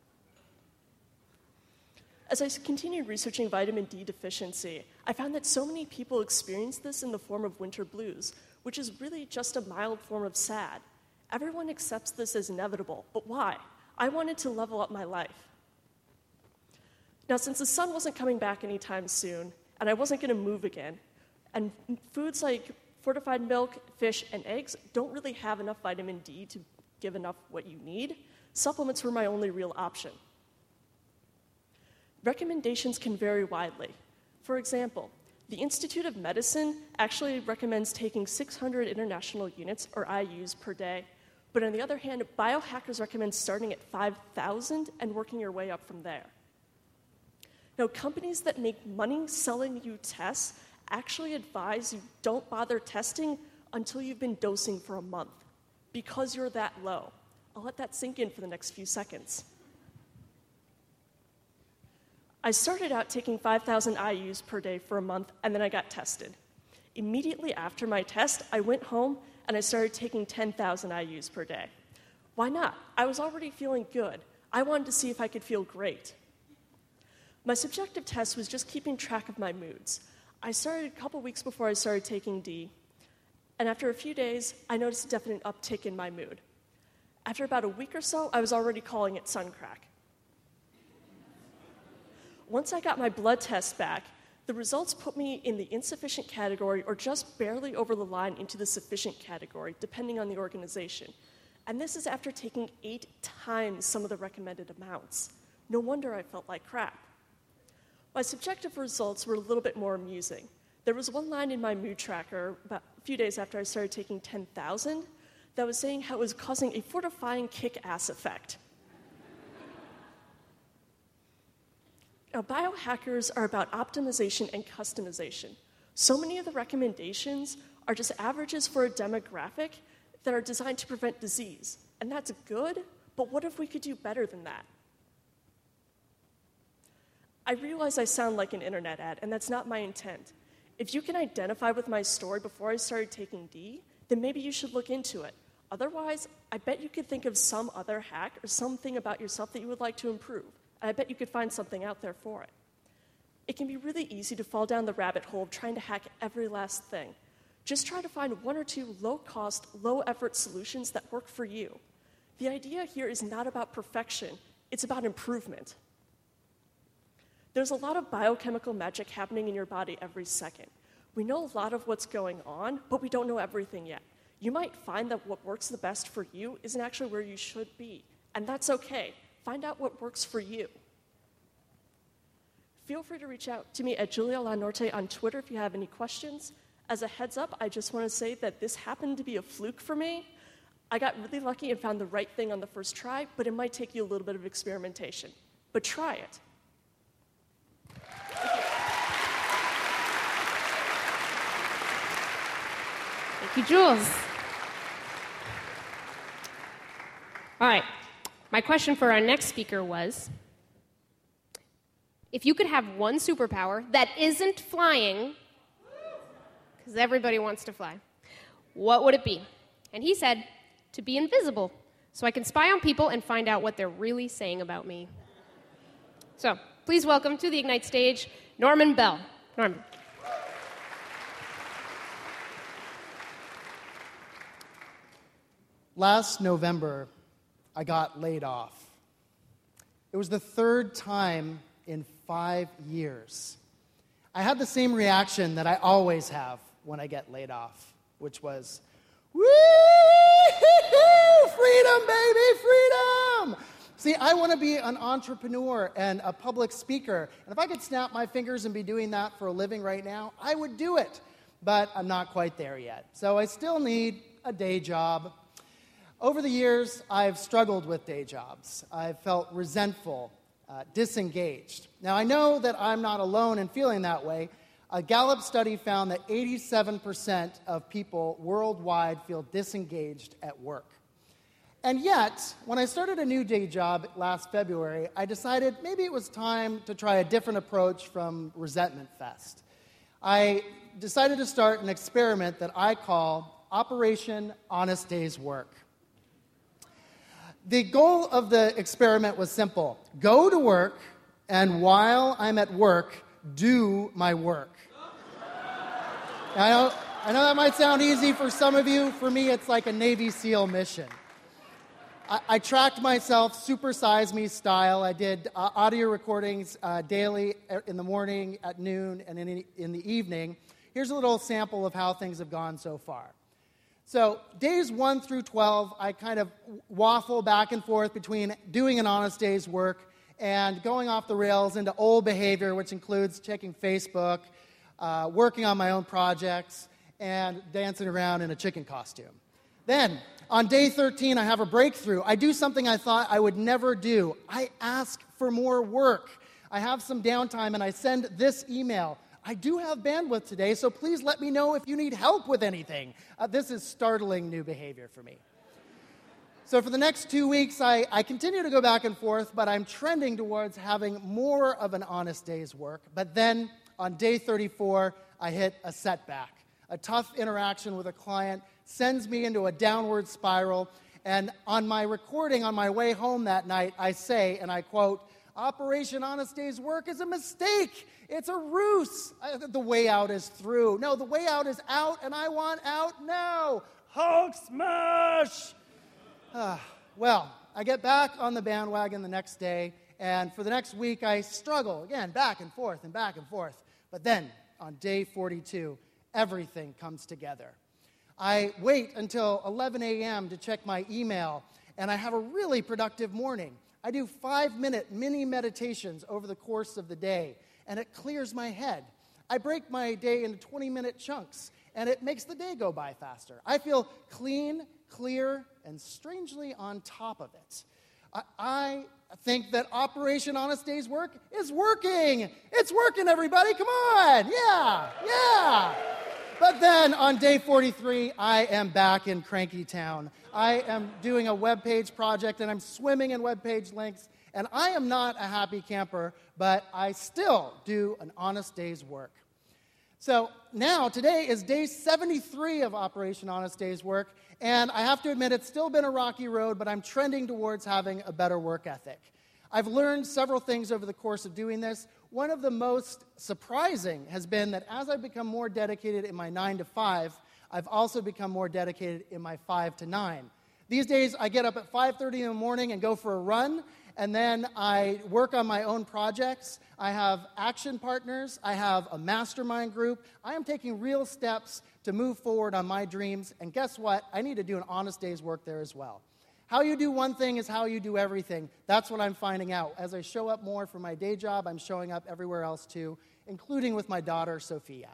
As I continued researching vitamin D deficiency, I found that so many people experience this in the form of winter blues, which is really just a mild form of S A D. Everyone accepts this as inevitable, but why? I wanted to level up my life. Now, since the sun wasn't coming back anytime soon, and I wasn't going to move again, and foods like fortified milk, fish, and eggs don't really have enough vitamin D to give enough what you need, supplements were my only real option. Recommendations can vary widely. For example, the Institute of Medicine actually recommends taking six hundred international units, or I U's, per day. But on the other hand, biohackers recommend starting at five thousand and working your way up from there. Now, companies that make money selling you tests actually advise you don't bother testing until you've been dosing for a month. because you're that low. I'll let that sink in for the next few seconds. I started out taking five thousand I U's per day for a month, and then I got tested. Immediately after my test, I went home and I started taking ten thousand I U's per day. Why not? I was already feeling good. I wanted to see if I could feel great. My subjective test was just keeping track of my moods. I started a couple weeks before I started taking D, and after a few days, I noticed a definite uptick in my mood. After about a week or so, I was already calling it sun crack. Once I got my blood test back, the results put me in the insufficient category or just barely over the line into the sufficient category, depending on the organization. And this is after taking eight times some of the recommended amounts. No wonder I felt like crap. My subjective results were a little bit more amusing. There was one line in my mood tracker about a few days after I started taking ten thousand that was saying how it was causing a fortifying kick-ass effect. Now, biohackers are about optimization and customization. So many of the recommendations are just averages for a demographic that are designed to prevent disease. And that's good, but what if we could do better than that? I realize I sound like an internet ad, and that's not my intent. If you can identify with my story before I started taking D, then maybe you should look into it. Otherwise, I bet you could think of some other hack or something about yourself that you would like to improve. I bet you could find something out there for it. It can be really easy to fall down the rabbit hole of trying to hack every last thing. Just try to find one or two low-cost, low-effort solutions that work for you. The idea here is not about perfection. It's about improvement. There's a lot of biochemical magic happening in your body every second. We know a lot of what's going on, but we don't know everything yet. You might find that what works the best for you isn't actually where you should be, and that's okay. Find out what works for you. Feel free to reach out to me at Julia Lanorte on Twitter if you have any questions. As a heads up, I just want to say that this happened to be a fluke for me. I got really lucky and found the right thing on the first try, but it might take you a little bit of experimentation. But try it. Thank you, Jules. All right. My question for our next speaker was, if you could have one superpower that isn't flying, because everybody wants to fly, what would it be? And he said, to be invisible, so I can spy on people and find out what they're really saying about me. So, please welcome to the Ignite stage, Norman Bell. Norman. Last November, I got laid off. It was the third time in five years. I had the same reaction that I always have when I get laid off, which was, woo! Freedom, baby, freedom! See, I want to be an entrepreneur and a public speaker, and if I could snap my fingers and be doing that for a living right now, I would do it. But I'm not quite there yet. So I still need a day job. Over the years, I've struggled with day jobs. I've felt resentful, uh, disengaged. Now, I know that I'm not alone in feeling that way. A Gallup study found that eighty-seven percent of people worldwide feel disengaged at work. And yet, when I started a new day job last February, I decided maybe it was time to try a different approach from Resentment Fest. I decided to start an experiment that I call Operation Honest Day's Work. The goal of the experiment was simple. Go to work, and while I'm at work, do my work. Now, I know, I know that might sound easy for some of you. For me, it's like a Navy SEAL mission. I, I tracked myself Supersize Me style. I did uh, audio recordings uh, daily in the morning, at noon, and in, in the evening. Here's a little sample of how things have gone so far. So days one through twelve, I kind of waffle back and forth between doing an honest day's work and going off the rails into old behavior, which includes checking Facebook, uh, working on my own projects, and dancing around in a chicken costume. Then, on day thirteen, I have a breakthrough. I do something I thought I would never do. I ask for more work. I have some downtime, and I send this email. I do have bandwidth today, so please let me know if you need help with anything. Uh, this is startling new behavior for me. So for the next two weeks, I, I continue to go back and forth, but I'm trending towards having more of an honest day's work. But then on day thirty-four, I hit a setback. A tough interaction with a client sends me into a downward spiral. And on my recording on my way home that night, I say, and I quote, "Operation Honest Day's Work is a mistake. It's a ruse. Uh, the way out is through. No, the way out is out, and I want out now. Hulk smash!" Uh, well, I get back on the bandwagon the next day, and for the next week, I struggle, again, back and forth and back and forth. But then, on day forty-two, everything comes together. I wait until eleven a.m. to check my email, and I have a really productive morning. I do five-minute mini meditations over the course of the day, and it clears my head. I break my day into twenty-minute chunks, and it makes the day go by faster. I feel clean, clear, and strangely on top of it. I, I think that Operation Honest Day's Work is working. It's working, everybody. Come on. Yeah, yeah. But then on day forty-three, I am back in Cranky Town. I am doing a web page project, and I'm swimming in web page links, and I am not a happy camper, but I still do an honest day's work. So now, today is day seventy-three of Operation Honest Day's Work, and I have to admit it's still been a rocky road, but I'm trending towards having a better work ethic. I've learned several things over the course of doing this. One of the most surprising has been that as I've become more dedicated in my nine to five, I've also become more dedicated in my five to nine. These days, I get up at five thirty in the morning and go for a run, and then I work on my own projects. I have action partners. I have a mastermind group. I am taking real steps to move forward on my dreams, and guess what? I need to do an honest day's work there as well. How you do one thing is how you do everything. That's what I'm finding out. As I show up more for my day job, I'm showing up everywhere else too, including with my daughter, Sophia.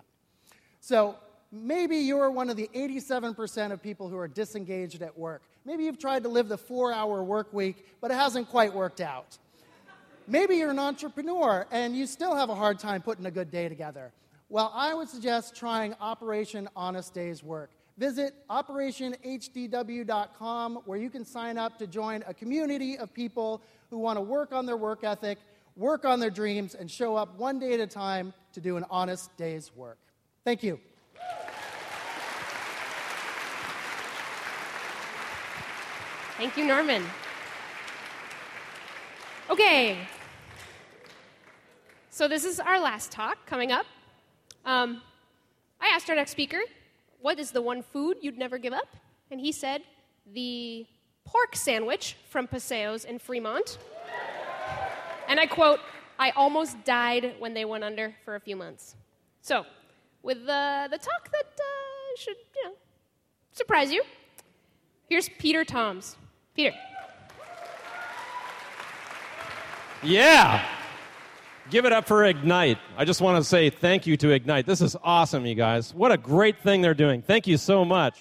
So maybe you're one of the eighty-seven percent of people who are disengaged at work. Maybe you've tried to live the four-hour work week, but it hasn't quite worked out. Maybe you're an entrepreneur, and you still have a hard time putting a good day together. Well, I would suggest trying Operation Honest Day's Work. Visit operation h d w dot com, where you can sign up to join a community of people who want to work on their work ethic, work on their dreams, and show up one day at a time to do an honest day's work. Thank you. Thank you, Norman. Okay. So this is our last talk coming up. Um, I asked our next speaker, what is the one food you'd never give up? And he said, the pork sandwich from Paseos in Fremont. And I quote, "I almost died when they went under for a few months." So, with the, the talk that uh, should, you know, surprise you, here's Peter Toms. Peter. Yeah. Give it up for Ignite. I just want to say thank you to Ignite. This is awesome, you guys. What a great thing they're doing. Thank you so much.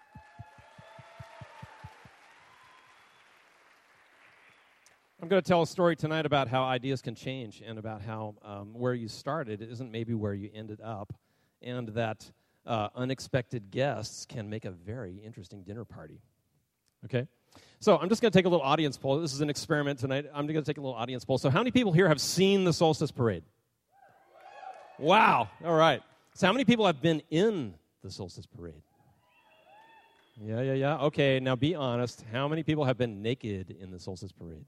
I'm going to tell a story tonight about how ideas can change and about how um, where you started isn't maybe where you ended up, and that uh, unexpected guests can make a very interesting dinner party. Okay? So I'm just going to take a little audience poll. This is an experiment tonight. I'm going to take a little audience poll. So how many people here have seen the Solstice Parade? Wow. All right. So how many people have been in the Solstice Parade? Yeah, yeah, yeah. Okay, now be honest. How many people have been naked in the Solstice Parade?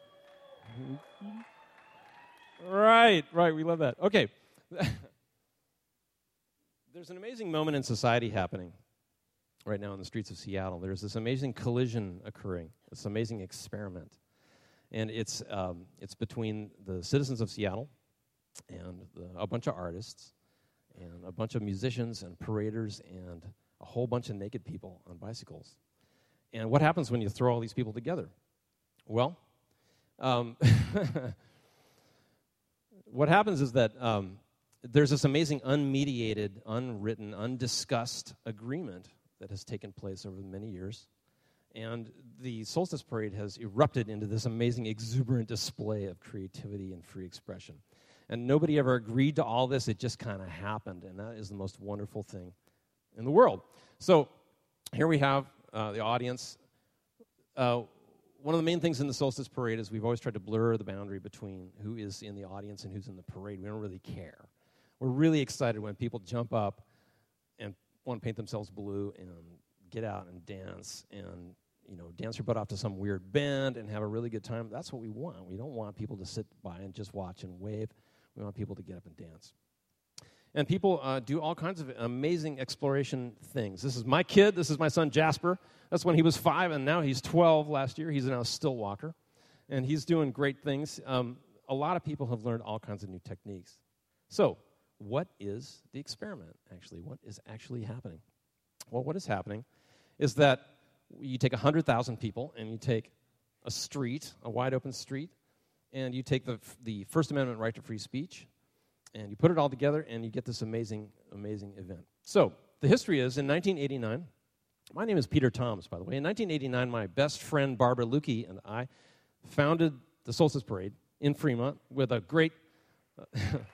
Right, right. We love that. Okay. There's an amazing moment in society happening right now in the streets of Seattle. There's this amazing collision occurring, this amazing experiment. And it's um, it's between the citizens of Seattle and the, a bunch of artists and a bunch of musicians and paraders and a whole bunch of naked people on bicycles. And what happens when you throw all these people together? Well, um, what happens is that um, there's this amazing unmediated, unwritten, undiscussed agreement that has taken place over many years. And the Solstice Parade has erupted into this amazing, exuberant display of creativity and free expression. And nobody ever agreed to all this. It just kind of happened. And that is the most wonderful thing in the world. So here we have uh, the audience. uh, one of the main things in the Solstice Parade is we've always tried to blur the boundary between who is in the audience and who's in the parade. We don't really care. We're really excited when people jump up and want to paint themselves blue and get out and dance and, you know, dance your butt off to some weird band and have a really good time. That's what we want. We don't want people to sit by and just watch and wave. We want people to get up and dance. And people uh, do all kinds of amazing exploration things. This is my kid. This is my son, Jasper. That's when he was five, and now he's twelve last year. He's now a still walker, and he's doing great things. Um, a lot of people have learned all kinds of new techniques. So what is the experiment, actually? What is actually happening? Well, what is happening is that you take one hundred thousand people, and you take a street, a wide-open street, and you take the the First Amendment right to free speech, and you put it all together, and you get this amazing, amazing event. So the history is, in nineteen eighty-nine, my name is Peter Toms, by the way. In nineteen eighty-nine, my best friend Barbara Lukey and I founded the Solstice Parade in Fremont with a great... Uh,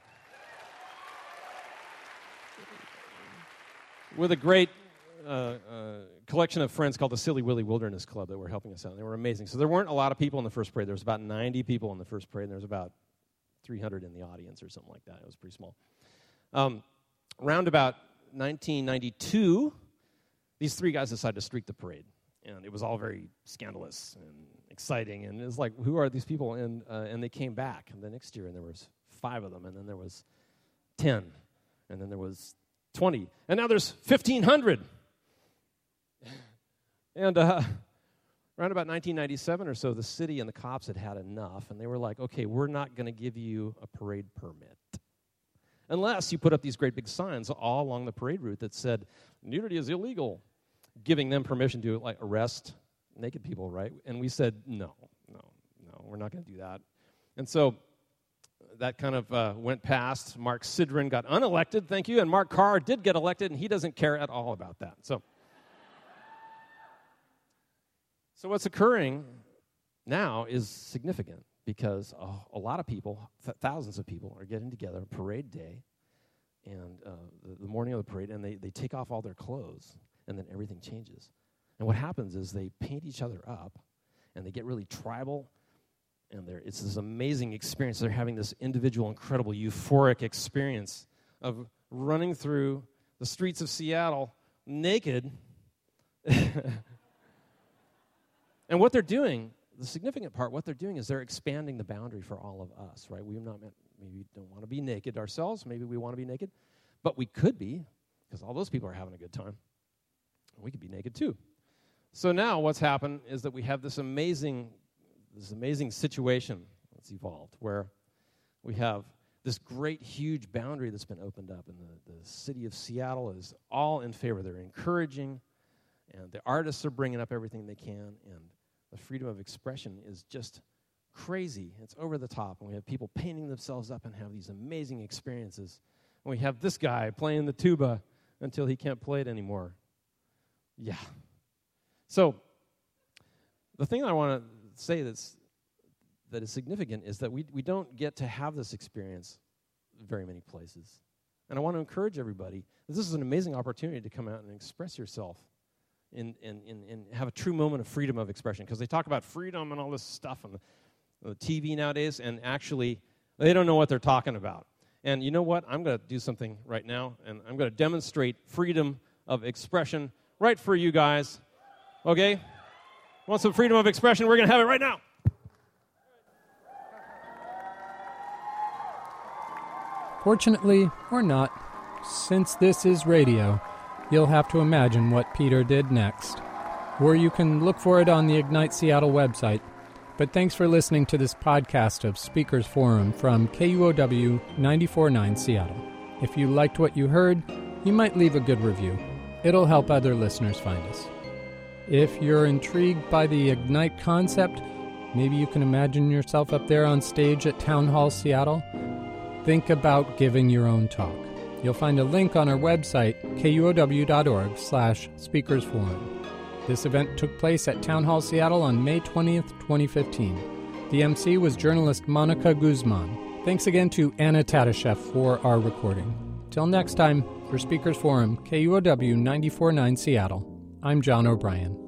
with a great uh, uh, collection of friends called the Silly Willy Wilderness Club that were helping us out. They were amazing. So there weren't a lot of people in the first parade. There was about ninety people in the first parade, and there was about three hundred in the audience or something like that. It was pretty small. Um, around about nineteen ninety-two, these three guys decided to streak the parade, and it was all very scandalous and exciting, and it was like, who are these people? And uh, and they came back and the next year, and there was five of them, and then there was ten, and then there was twenty, and now there's fifteen hundred. And uh, around about nineteen ninety-seven or so, the city and the cops had had enough, and they were like, okay, we're not going to give you a parade permit unless you put up these great big signs all along the parade route that said, nudity is illegal, giving them permission to, like, arrest naked people, right? And we said, no, no, no, we're not going to do that. And so that kind of uh, went past. Mark Sidran got unelected, thank you, and Mark Carr did get elected, and he doesn't care at all about that. So... So what's occurring now is significant because uh, a lot of people, th- thousands of people, are getting together on parade day and uh, the, the morning of the parade, and they, they take off all their clothes, and then everything changes. And what happens is they paint each other up, and they get really tribal, and they're, it's this amazing experience. They're having this individual, incredible, euphoric experience of running through the streets of Seattle naked. And what they're doing, the significant part, what they're doing is they're expanding the boundary for all of us, right? We're not meant, maybe we don't want to be naked ourselves. Maybe we want to be naked. But we could be, because all those people are having a good time. We could be naked too. So now what's happened is that we have this amazing, this amazing situation that's evolved where we have this great, huge boundary that's been opened up, and the, the city of Seattle is all in favor. They're encouraging, and the artists are bringing up everything they can, and the freedom of expression is just crazy. It's over the top, and we have people painting themselves up and have these amazing experiences. And we have this guy playing the tuba until he can't play it anymore. Yeah. So the thing I want to say that's that is significant is that we we don't get to have this experience very many places. And I want to encourage everybody that this is an amazing opportunity to come out and express yourself and, and, and, and have a true moment of freedom of expression. Because they talk about freedom and all this stuff on the, the T V nowadays, and actually they don't know what they're talking about. And you know what? I'm going to do something right now, and I'm going to demonstrate freedom of expression right for you guys. Okay? Want some freedom of expression? We're going to have it right now. Fortunately, or not, since this is radio, you'll have to imagine what Peter did next. Or you can look for it on the Ignite Seattle website. But thanks for listening to this podcast of Speakers Forum from K U O W ninety-four point nine Seattle. If you liked what you heard, you might leave a good review. It'll help other listeners find us. If you're intrigued by the Ignite concept, maybe you can imagine yourself up there on stage at Town Hall Seattle. Think about giving your own talk. You'll find a link on our website, K U O W dot org slash speakers forum. This event took place at Town Hall Seattle on May twentieth, twenty fifteen. The M C was journalist Monica Guzman. Thanks again to Anna Tatashev for our recording. Till next time, for Speakers Forum, K U O W ninety-four point nine Seattle, I'm John O'Brien.